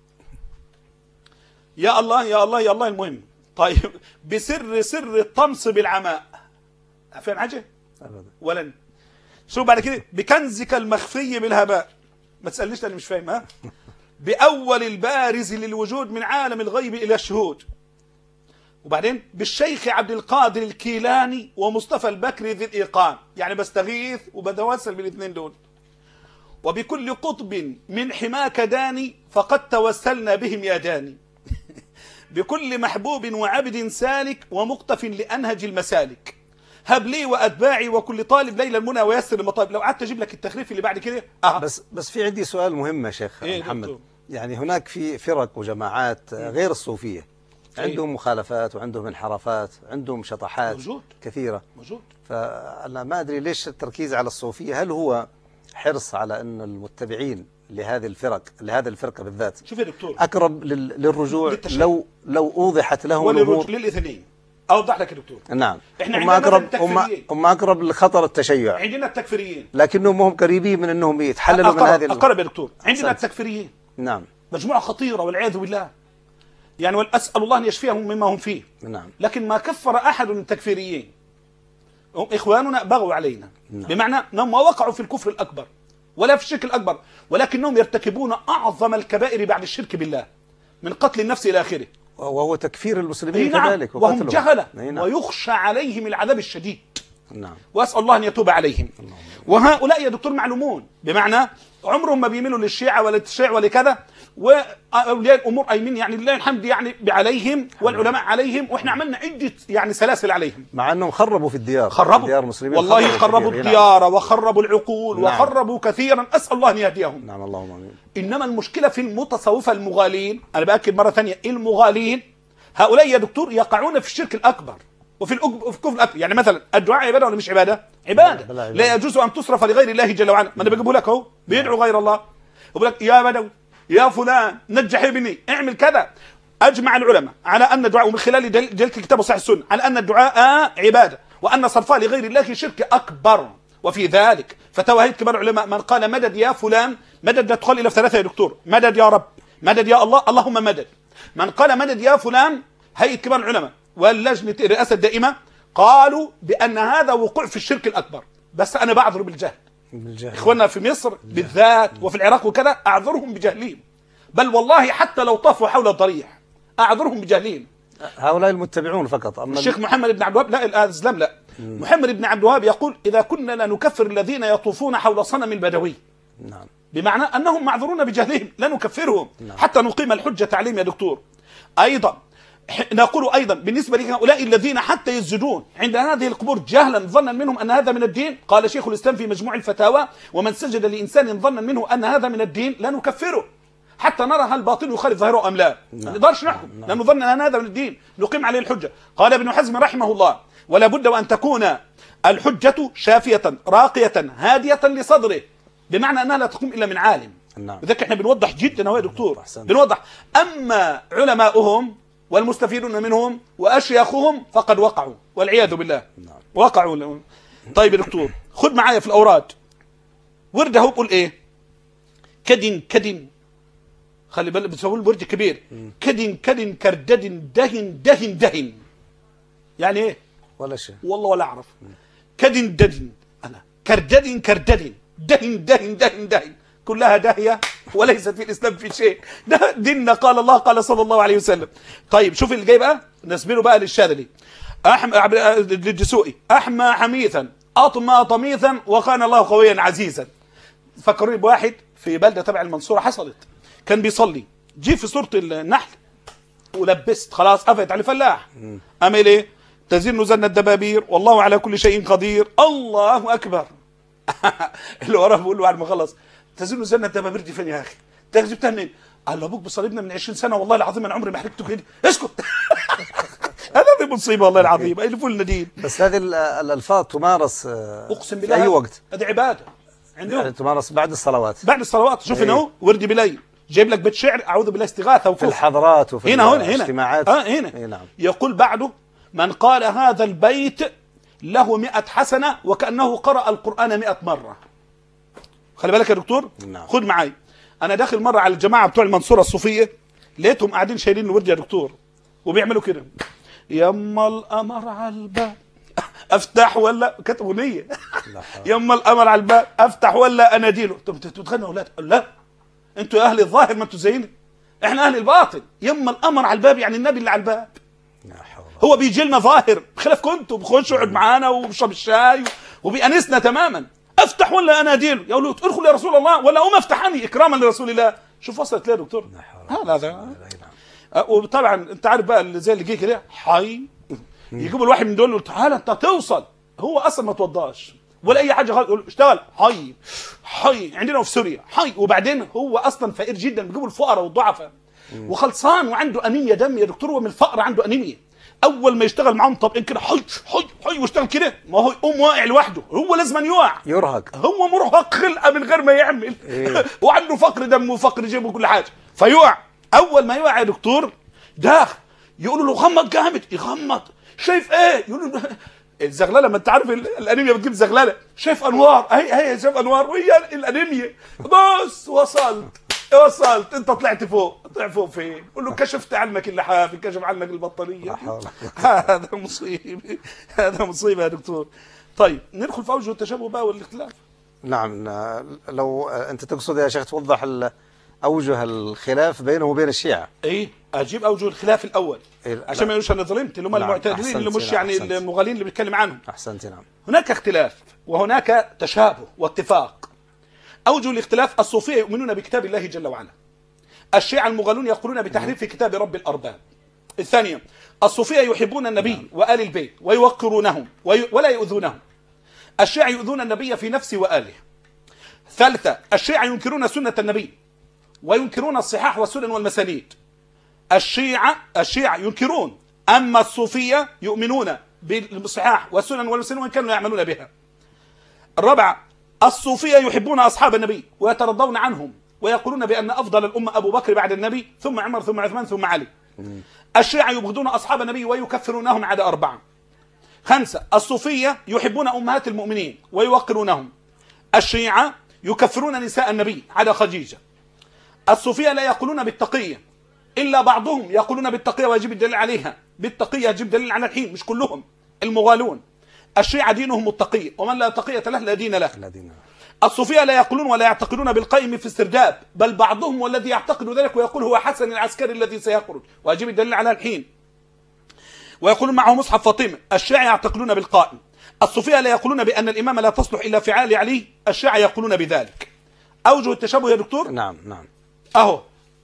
يا الله يا الله يا الله. المهم طيب سر الطمس بالعماء. فاهم حاجه؟ ابدا. ولن. شوف بعد كده بكنزك المخفي بالهباء. ما تسالنيش انا مش فاهم. ها؟ باول البارز للوجود من عالم الغيب الى الشهود. وبعدين بالشيخ عبد القادر الكيلاني ومصطفى البكري ذي الإيقان، يعني بستغيث وبتوسل بالاثنين دول. وبكل قطب من حماك داني فقد توسلنا بهم يا داني. بكل محبوب وعبد سالك ومقتف لأنهج المسالك، هب لي وأتباعي وكل طالب ليل المنى ويسر المطالب. لو قعدت أجيب لك التخريف اللي بعد كده. بس في عندي سؤال مهم يا شيخ محمد. دكتور. يعني هناك في فرق وجماعات غير الصوفية عندهم مخالفات وعندهم انحرافات، عندهم شطحات كثيرة. موجود. فأنا ما أدري ليش التركيز على الصوفية، هل هو حرص على أن المتبعين لهذه الفرقة بالذات شوف يا دكتور أقرب للرجوع لو أوضحت لهم الأمور للاثنين؟ أوضح لك يا دكتور. نعم. احنا عندنا هم أقرب لخطر التشيع. عندنا التكفيريين لكنهم هم قريبين من أنهم يتحللوا من هذه أقرب يا دكتور. عندنا التكفيريين. نعم. مجموعة خطيرة والعياذ بالله. يعني أسأل الله أن يشفيهم مما هم فيه. نعم. لكن ما كفر أحد من التكفيريين هم إخواننا بغوا علينا. بمعنى أنهم ما وقعوا في الكفر الأكبر ولا في الشرك الأكبر، ولكنهم يرتكبون أعظم الكبائر بعد الشرك بالله من قتل النفس إلى آخره، وهو تكفير المسلمين كذلك وهم جهلة ويخشى عليهم العذاب الشديد. وأسأل الله أن يتوب عليهم. وهؤلاء يا دكتور معلومون، بمعنى عمرهم ما بيميلوا للشيعة ولا الشيع ولا كذا، وأولياء الأمور أيمن يعني لله الحمد يعني عليهم، والعلماء عليهم، وإحنا عملنا عدة يعني سلاسل عليهم، مع أنهم خربوا في الديار، خربوا المسلمين، والله خربوا الديار وخربوا العقول وخربوا كثيرا. أسأل الله أن يهديهم. نعم اللهم آمين. إنما المشكلة في المتصوفة المغالين، أنا بأكد مرة ثانية المغالين، هؤلاء يا دكتور يقعون في الشرك الأكبر وفي الكفر الأكبر. يعني مثلا الدعاء عبادة ولا مش عبادة؟ عبادة. لا يجوز أن تصرف لغير الله جل وعلا. ما أنا بجيبه لك أهو، بيدعو غير الله، يقول لك يا بدوي يا فلان نجح ابني اعمل كذا. أجمع العلماء على أن الدعاء، ومن خلال جلة الكتاب وصحيح السنة، على أن الدعاء عبادة، وأن صرفها لغير الله شرك أكبر. وفي ذلك فتوى هيئة كبار العلماء من قال مدد يا فلان، مدد لا تقال إلا في ثلاثة يا دكتور، مدد يا رب، مدد يا الله، اللهم مدد. من قال مدد يا فلان، هيئة كبار العلماء واللجنة الرئاسة الدائمة قالوا بأن هذا وقوع في الشرك الأكبر. بس أنا بعذر بالجهل. إخواننا في مصر بالذات وفي العراق وكذا أعذرهم بجهلهم، بل والله حتى لو طافوا حول الضريح أعذرهم بجهلهم. هؤلاء المتبعون فقط. أما الشيخ محمد بن عبد الوهاب لا، الإسلام لا. محمد بن عبد الوهاب يقول إذا كنا لا نكفر الذين يطوفون حول صنم البدوي. نعم. بمعنى أنهم معذورون بجهلهم، لا نكفرهم. نعم. حتى نقيم الحجة عليهم يا دكتور. أيضا نقول أيضا بالنسبة لهؤلاء الذين حتى يسجدون عند هذه القبور جهلا ظنا منهم أن هذا من الدين، قال شيخ الإسلام في مجموع الفتاوى ومن سجد لإنسان ظنا منه أن هذا من الدين لا نكفره حتى نرى هل باطنه يخالف ظاهره أم لا. ما نقدرش نحكم لأنه ظن أن هذا من الدين، نقيم عليه الحجة. قال ابن حزم رحمه الله ولا بد وأن تكون الحجة شافية راقية هادية لصدره، بمعنى أنها لا تقوم إلا من عالم. لذلك احنا بنوضح جدا هو يا دكتور، بنوضح. أما علماؤهم والمستفيدون منهم وأشياخهم فقد وقعوا والعياذ بالله. وقعوا. طيب يا دكتور خد معايا في الأوراد ورده قول إيه؟ كدن كدن، خلي بالك بتسوي الورد كبير، كدن كدن كردد دهن دهن دهن. يعني إيه؟ ولا شيء والله ولا أعرف. كدن دهن أنا كردد كردد دهن دهن دهن دهن، كلها داهية وليست في الإسلام في شيء. ده ديننا قال الله قال صلى الله عليه وسلم. طيب شوف اللي جاي بقى، نسبله بقى للشاذلي للدسوقي، أحمى حميثا أطمى طميثا وكان الله قويا عزيزا. فكروني بواحد في بلدة تبع المنصورة حصلت، كان بيصلي جي في سورة النحل ولبست خلاص قفت على فلاح، أعمل إيه؟ تزن زن الدبابير والله على كل شيء قدير، الله أكبر. اللي وراه بيقول له بعد ما خلص تزن زن الدبابير دي فين يا أخي؟ أنت جبتها منين؟ قال له أبوك بصليبنا من 20 سنة والله العظيم أنا عمري ما حركته كده. اسكت. هذا مصيبة والله العظيم. ألفوا الندين. بس هذه الألفاظ تمارس أقسم بالله في أي وقت. هذه عبادة عندهم. يعني تمارس بعد الصلوات. بعد الصلوات. شوف هنا اهو وردي بليل جايب لك بيت شعر أعوذ بالله استغاثة وكفر. في الحضرات وفي هنا الاجتماعات. هنا نعم. يقول بعده من قال هذا البيت له 100 حسنة وكأنه قرأ القرآن 100 مرة. خلي بالك يا دكتور. نعم. خد معي. أنا داخل مرة على الجماعة بتوع المنصورة الصوفية لقيتهم قاعدين شايلين الورد يا دكتور وبيعملوا كده يما القمر على الباب افتح ولا كتبوا نية. يما القمر على الباب افتح ولا اناديله. انتوا بتتغنوا اولاد؟ لا انتوا يا اهل الظاهر ما انتوا زينا، احنا اهل الباطن. يما القمر على الباب يعني النبي اللي على الباب. هو بيجي لنا ظاهر بخلاف كنتوا بخش يقعد معانا وبيشرب الشاي وبيأنسنا تماما. افتح ولا اناديله؟ يقولوا ادخل يا رسول الله ولا قوم افتحني اكراما لرسول الله. شوف وصلت ليه يا دكتور؟ هذا وطبعا انت عارف بقى اللي زي اللي جه كده حي يجيبوا الواحد من دول يقول تعالى انت توصل، هو اصلا ما توضاش ولا اي حاجه خالص، يقول اشتغل حي حي عندنا في سوريا حي. وبعدين هو اصلا فقير جدا، بيجيبوا الفقراء والضعفاء وخلصان وعنده انيميا دم يا دكتور، هو من الفقر عنده انيميا. اول ما يشتغل معاهم طابقين كده حي حي حي ويشتغل كده، ما هو يقوم واقع لوحده، هو لازم يقع يرهق، هو مرهق خلقه من غير ما يعمل. وعنده فقر دم وفقر جيب وكل حاجه فيقع. اول ما يقع يا دكتور داخل يقولوا له غمض جامد، يغمض شايف ايه؟ يقولوا له الزغلله، ما انت عارف الانيميا بتجيب زغلله، شايف انوار اهي شايف انوار وهي الانيميا. بص وصلت انت طلعت فوق. طلع فوق فين؟ قول له كشفت عنك اللحاف، كشف عنك البطاريه. هذا مصيبه، هذا مصيبه يا دكتور. طيب ندخل في اوجه التشابه بقى والاختلاف. نعم، لو انت تقصد يا شيخ توضح اوجه الخلاف بينه وبين الشيعة. ايه اجيب اوجه الخلاف الاول عشان ما يقولوش انا ظلمت، اللي هم المعتدلين اللي مش يعني المغالين اللي بيتكلم عنهم. احسنت. نعم، هناك اختلاف وهناك تشابه واتفاق. اوجه الاختلاف: الصوفية يؤمنون بكتاب الله جل وعلا. الشيعة المغالون يقولون بتحريف كتاب رب الارباب. الثانية: الصوفية يحبون النبي وآل البيت ويوقرونهم ولا يؤذونهم. الشيعة يؤذون النبي في نفسه وآله. ثالثة: الشيعة ينكرون سنة النبي وينكرون الصحاح والسنن والمسانيد. الشيعة ينكرون، أما الصوفية يؤمنون بالصحاح والسنن والمسانيد وإن كانوا يعملون بها. الرابعة: الصوفية يحبون أصحاب النبي ويترضون عنهم ويقولون بأن أفضل الأمة أبو بكر بعد النبي ثم عمر ثم عثمان ثم علي. الشيعة يبغضون أصحاب النبي ويكفرونهم عدا 4. 5: الصوفية يحبون أمهات المؤمنين ويوقرونهم. الشيعة يكفرون نساء النبي عدا خديجة. الصوفية لا يقولون بالتقية، إلا بعضهم يقولون بالتقية ويجب الدليل عليها. بالتقية يجب دليل على الحين، مش كلهم المغالون. الشيعة دينهم التقية، ومن لا تقية له لا دين له. الصوفية لا يقولون ولا يعتقدون بالقائم في السرداب، بل بعضهم والذي يعتقد ذلك ويقول هو حسن العسكري الذي سيخرج ويجب الدليل على الحين، ويقولون معه مصحف فاطمة. الشيعة يعتقدون بالقائم. الصوفية لا يقولون بأن الإمامة لا تصلح إلا في عالي علي. الشيعة يقولون بذلك. أوجه التشابه يا دكتور؟ نعم. أهو: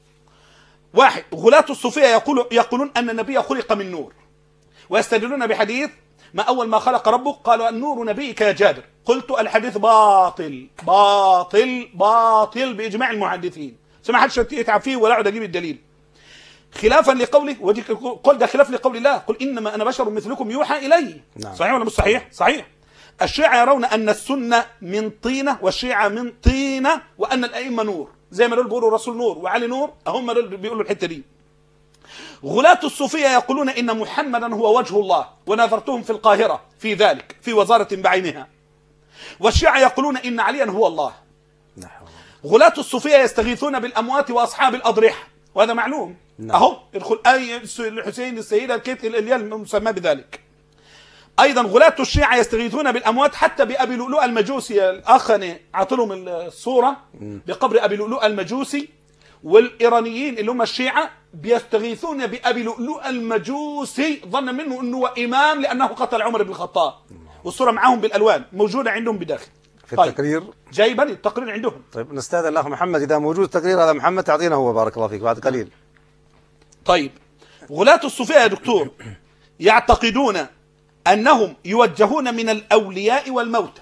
1: غلاة الصوفية يقولون أن النبي خلق من نور، ويستدلون بحديث ما أول ما خلق ربك قالوا النور نبيك يا جابر. قلت الحديث باطل باطل باطل بإجماع المحدثين، ما حدش يتعب فيه ولا أقعد أجيب الدليل. خلافا لقوله، قل ده خلاف لقول الله: قل إنما أنا بشر مثلكم يوحى إلي. نعم. صحيح ولا مش صحيح؟ صحيح. الشيعة يرون أن السنة من طينة والشيعة من طينة، وأن الأئمة نور، زي ما دول بيقولوا الرسول نور وعلي نور، هم دول بيقولوا الحتة دي. غلاة الصوفية يقولون إن محمدا هو وجه الله، ونظرتهم في القاهرة في ذلك في وزارة بعينها. والشيعة يقولون إن عليا هو الله. غلاة الصوفية يستغيثون بالأموات وأصحاب الأضرحة، وهذا معلوم. أهو ادخل أي الحسين السيدة الكيت اللي المسمى بذلك. أيضا غلاة الشيعة يستغيثون بالأموات، حتى بأبي لؤلؤ المجوسي. الأخ أعطلهم الصورة بقبر أبي لؤلؤ المجوسي. والإيرانيين اللي هم الشيعة بيستغيثون بأبي لؤلؤ المجوسي ظنا منه أنه إمام لأنه قتل عمر بن الخطاب، والصورة معهم بالألوان موجودة عندهم بداخل في التقرير. جايبا التقرير عندهم. طيب نستاذن الأخ محمد، إذا موجود التقرير هذا محمد تعطينا هو، بارك الله فيك، بعد قليل. طيب غلاة الصوفية يا دكتور يعتقدون أنهم يوجهون من الأولياء والموتى.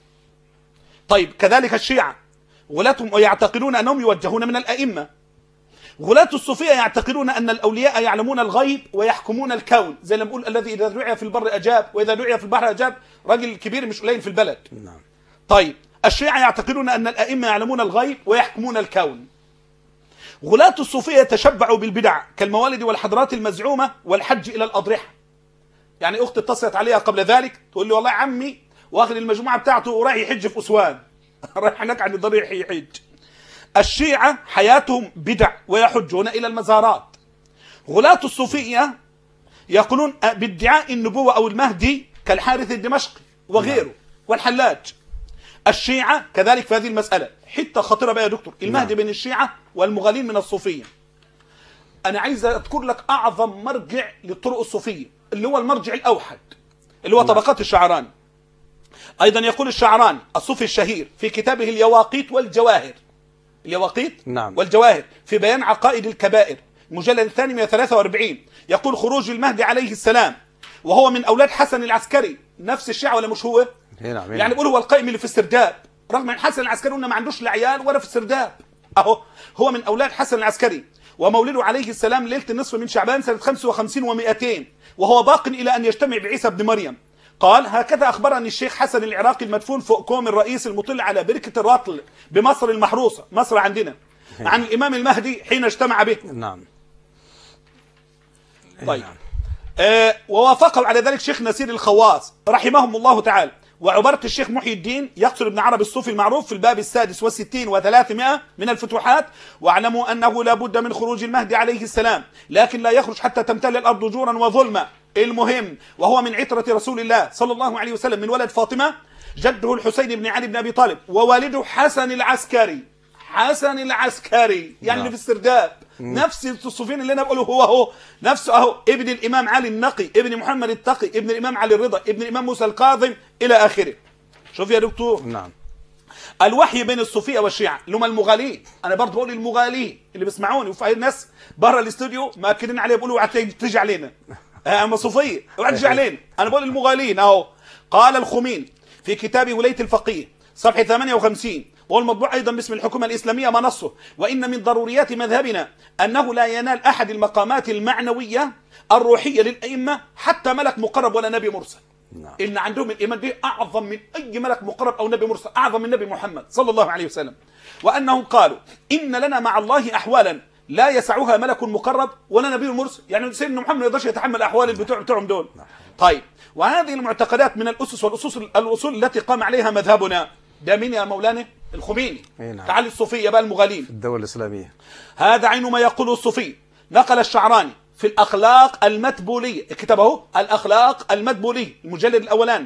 طيب كذلك الشيعة غلاتهم يعتقدون أنهم يوجهون من الأئمة. غلاة الصوفية يعتقدون أن الأولياء يعلمون الغيب ويحكمون الكون، زي ما بقول الذي إذا دعي في البر أجاب وإذا دعي في البحر أجاب، راجل كبير مش قليل في البلد. نعم. طيب الشيعة يعتقدون أن الأئمة يعلمون الغيب ويحكمون الكون. غلاة الصوفية يتشبعوا بالبدع كالموالد والحضرات المزعومة والحج إلى الأضرحة. يعني أختي اتصلت عليها قبل ذلك تقول لي والله عمي واخذ المجموعة بتاعته وراح يحج في أسوان رايح هناك عن الضريح يحج. الشيعة حياتهم بدع ويحجون إلى المزارات. غلاة الصوفية يقولون بادعاء النبوة أو المهدي كالحارث الدمشقي وغيره والحلاج. الشيعة كذلك في هذه المسألة حتة خطيرة بقى يا دكتور، المهدي بين الشيعة والمغالين من الصوفية. أنا عايز أذكر لك أعظم مرجع للطرق الصوفية اللي هو المرجع الأوحد اللي هو طبقات الشعراني. أيضا يقول الشعراني الصوفي الشهير في كتابه اليواقيت والجواهر، اليواقيت والجواهر في بيان عقائد الكبائر، المجلد الثاني 143، يقول خروج المهدي عليه السلام وهو من أولاد حسن العسكري. نفس الشيعة ولا مش هو؟ يعني بيقول هو القائم اللي في السرداب، رغم ان حسن العسكري انه ما عندوش لا عيال ولا في السرداب. اهو هو من اولاد حسن العسكري، ومولده عليه السلام ليله النصف من شعبان سنه 55 و200، وهو باق الى ان يجتمع بعيسى بن مريم. قال هكذا اخبرني الشيخ حسن العراقي المدفون فوق كوم الرئيس المطل على بركه الرطل بمصر المحروسه، مصر عندنا، عن الامام المهدي حين اجتمع به. نعم. طيب ووافقه على ذلك شيخ نسير الخواص رحمهم الله تعالى، وعبارة الشيخ محي الدين يقصر ابن عربي الصوفي المعروف في الباب 66 و300 من الفتوحات. واعلموا أنه لا بد من خروج المهدي عليه السلام، لكن لا يخرج حتى تمتلئ الأرض جورا وظلما المهم وهو من عترة رسول الله صلى الله عليه وسلم من ولد فاطمة، جده الحسين بن علي بن أبي طالب، ووالده حسن العسكري. حسن العسكري يعني اللي في السرداب، نفس الصوفين اللي انا بقوله هو نفسه اهو، ابن الامام علي النقي، ابن محمد التقي، ابن الامام علي الرضا، ابن الامام موسى الكاظم الى اخره. شوف يا دكتور. نعم. الوحي بين الصوفيه والشيعه اللي هم المغالين، انا برضه بقول المغالين اللي بيسمعوني، وفي الناس بره الاستوديو ماكدين عليه بيقولوا تيجي علينا اما صوفيه اوعى تيجي علينا، انا بقول المغالين اهو. قال الخميني في كتاب ولايه الفقيه صفحه 58 وهو المطبوع أيضا باسم الحكومة الإسلامية منصه: وإن من ضروريات مذهبنا أنه لا ينال أحد المقامات المعنوية الروحية للأئمة حتى ملك مقرب ولا نبي مرسل. إن عندهم الإيمان به أعظم من أي ملك مقرب أو نبي مرسل، أعظم من نبي محمد صلى الله عليه وسلم. وأنهم قالوا إن لنا مع الله أحوالا لا يسعها ملك مقرب ولا نبي مرسل، يعني سيدنا محمد ما يقدرش يتحمل أحوال بتوعهم دول. طيب، وهذه المعتقدات من الأسس والأصول التي قام عليها مذهبنا. ده مين يا مولانا؟ الخميني. نعم. تعال الصوفية بقى المغالين في الدولة الإسلامية. هذا عين ما يقوله الصوفي. نقل الشعراني في الأخلاق المدبولية، كتبه الأخلاق المدبولية المجلد الأولاني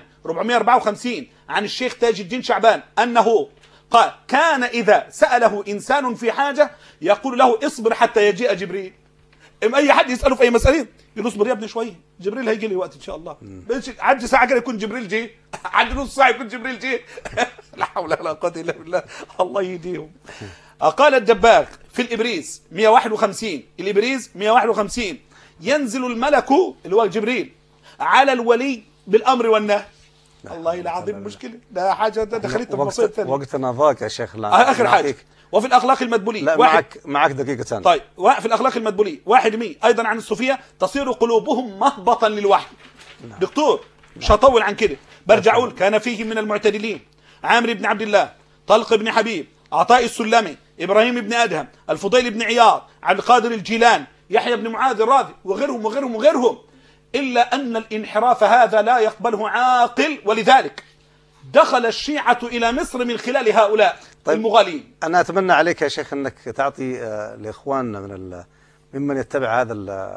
454 عن الشيخ تاج الدين شعبان أنه قال: كان إذا سأله إنسان في حاجة يقول له اصبر حتى يجيء جبريل. أي حد يسأله في أي مسألة يقول اصبر يا ابني شوية، جبريل هيجي لي وقت إن شاء الله. عد ساعة كده يكون جبريل جه، عد نص ساعة يكون جبريل جه. لا حول ولا قوة إلا بالله، الله يهديهم. قال الدباغ في الإبريز 151، الإبريز 151: ينزل الملك اللي هو جبريل على الولي بالأمر والنهي. الله العظيم مشكلة، ده حاجة ده دخلت المصير الثانية. وقتنا ضاق يا شيخ. آخر حاجة. وفي الأخلاق المدبولية لا معك دقيقة ثانية. طيب، في الأخلاق المدبولية 100 أيضا عن الصوفية: تصير قلوبهم مهبطا للوحي. دكتور مش هطول عن كده، برجع أقول: كان فيه من المعتدلين عامر بن عبد الله، طلق بن حبيب، عطاء السلمي، إبراهيم بن أدهم، الفضيل بن عياض، عبد القادر الجيلاني، يحيى بن معاذ الرازي، وغيرهم وغيرهم وغيرهم، إلا أن الانحراف هذا لا يقبله عاقل، ولذلك دخل الشيعة إلى مصر من خلال هؤلاء. طيب، المغالين. أنا أتمنى عليك يا شيخ أنك تعطي لإخواننا ممن يتبع هذا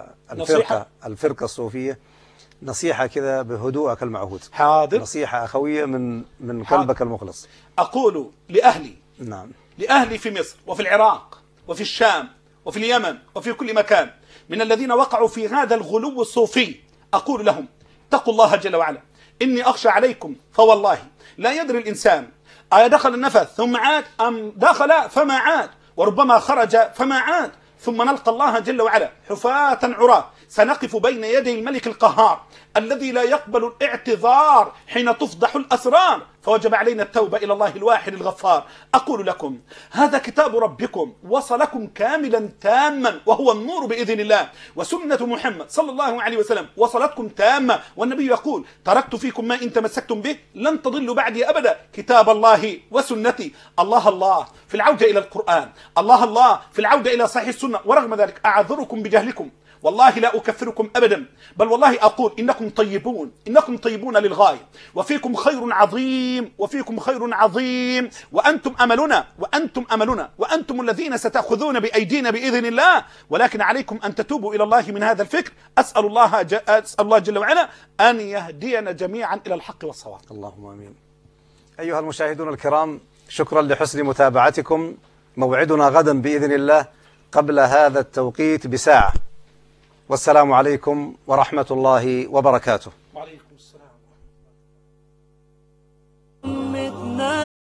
الفرقة الصوفية نصيحة كذا بهدوءك المعهود. حاضر. نصيحة أخوية من قلبك المخلص. أقول لأهلي، نعم، لأهلي في مصر وفي العراق وفي الشام وفي اليمن وفي كل مكان من الذين وقعوا في هذا الغلو الصوفي، أقول لهم: اتقوا الله جل وعلا. إني أخشى عليكم، فوالله لا يدري الإنسان أدخل النفث ثم عاد أم دخل فما عاد، وربما خرج فما عاد، ثم نلقى الله جل وعلا حفاة عراة. سنقف بين يدي الملك القهار الذي لا يقبل الاعتذار حين تفضح الأسرار، فوجب علينا التوبة إلى الله الواحد الغفار. أقول لكم: هذا كتاب ربكم وصلكم كاملا تاما، وهو النور بإذن الله، وسنة محمد صلى الله عليه وسلم وصلتكم تامة، والنبي يقول: تركت فيكم ما إن تمسكتم به لن تضلوا بعدي أبدا، كتاب الله وسنتي. الله الله في العودة إلى القرآن، الله الله في العودة إلى صحيح السنة. ورغم ذلك أعذركم بجهلكم، والله لا أكفركم أبدا، بل والله أقول: إنكم طيبون، إنكم طيبون للغاية، وفيكم خير عظيم، وفيكم خير عظيم، وأنتم أملنا، وأنتم أملنا، وأنتم الذين ستأخذون بأيدينا بإذن الله، ولكن عليكم أن تتوبوا إلى الله من هذا الفكر. أسأل الله جل وعلا أن يهدينا جميعا إلى الحق والصواب. اللهم آمين. أيها المشاهدون الكرام، شكرا لحسن متابعتكم. موعدنا غدا بإذن الله قبل هذا التوقيت بساعة، والسلام عليكم ورحمة الله وبركاته.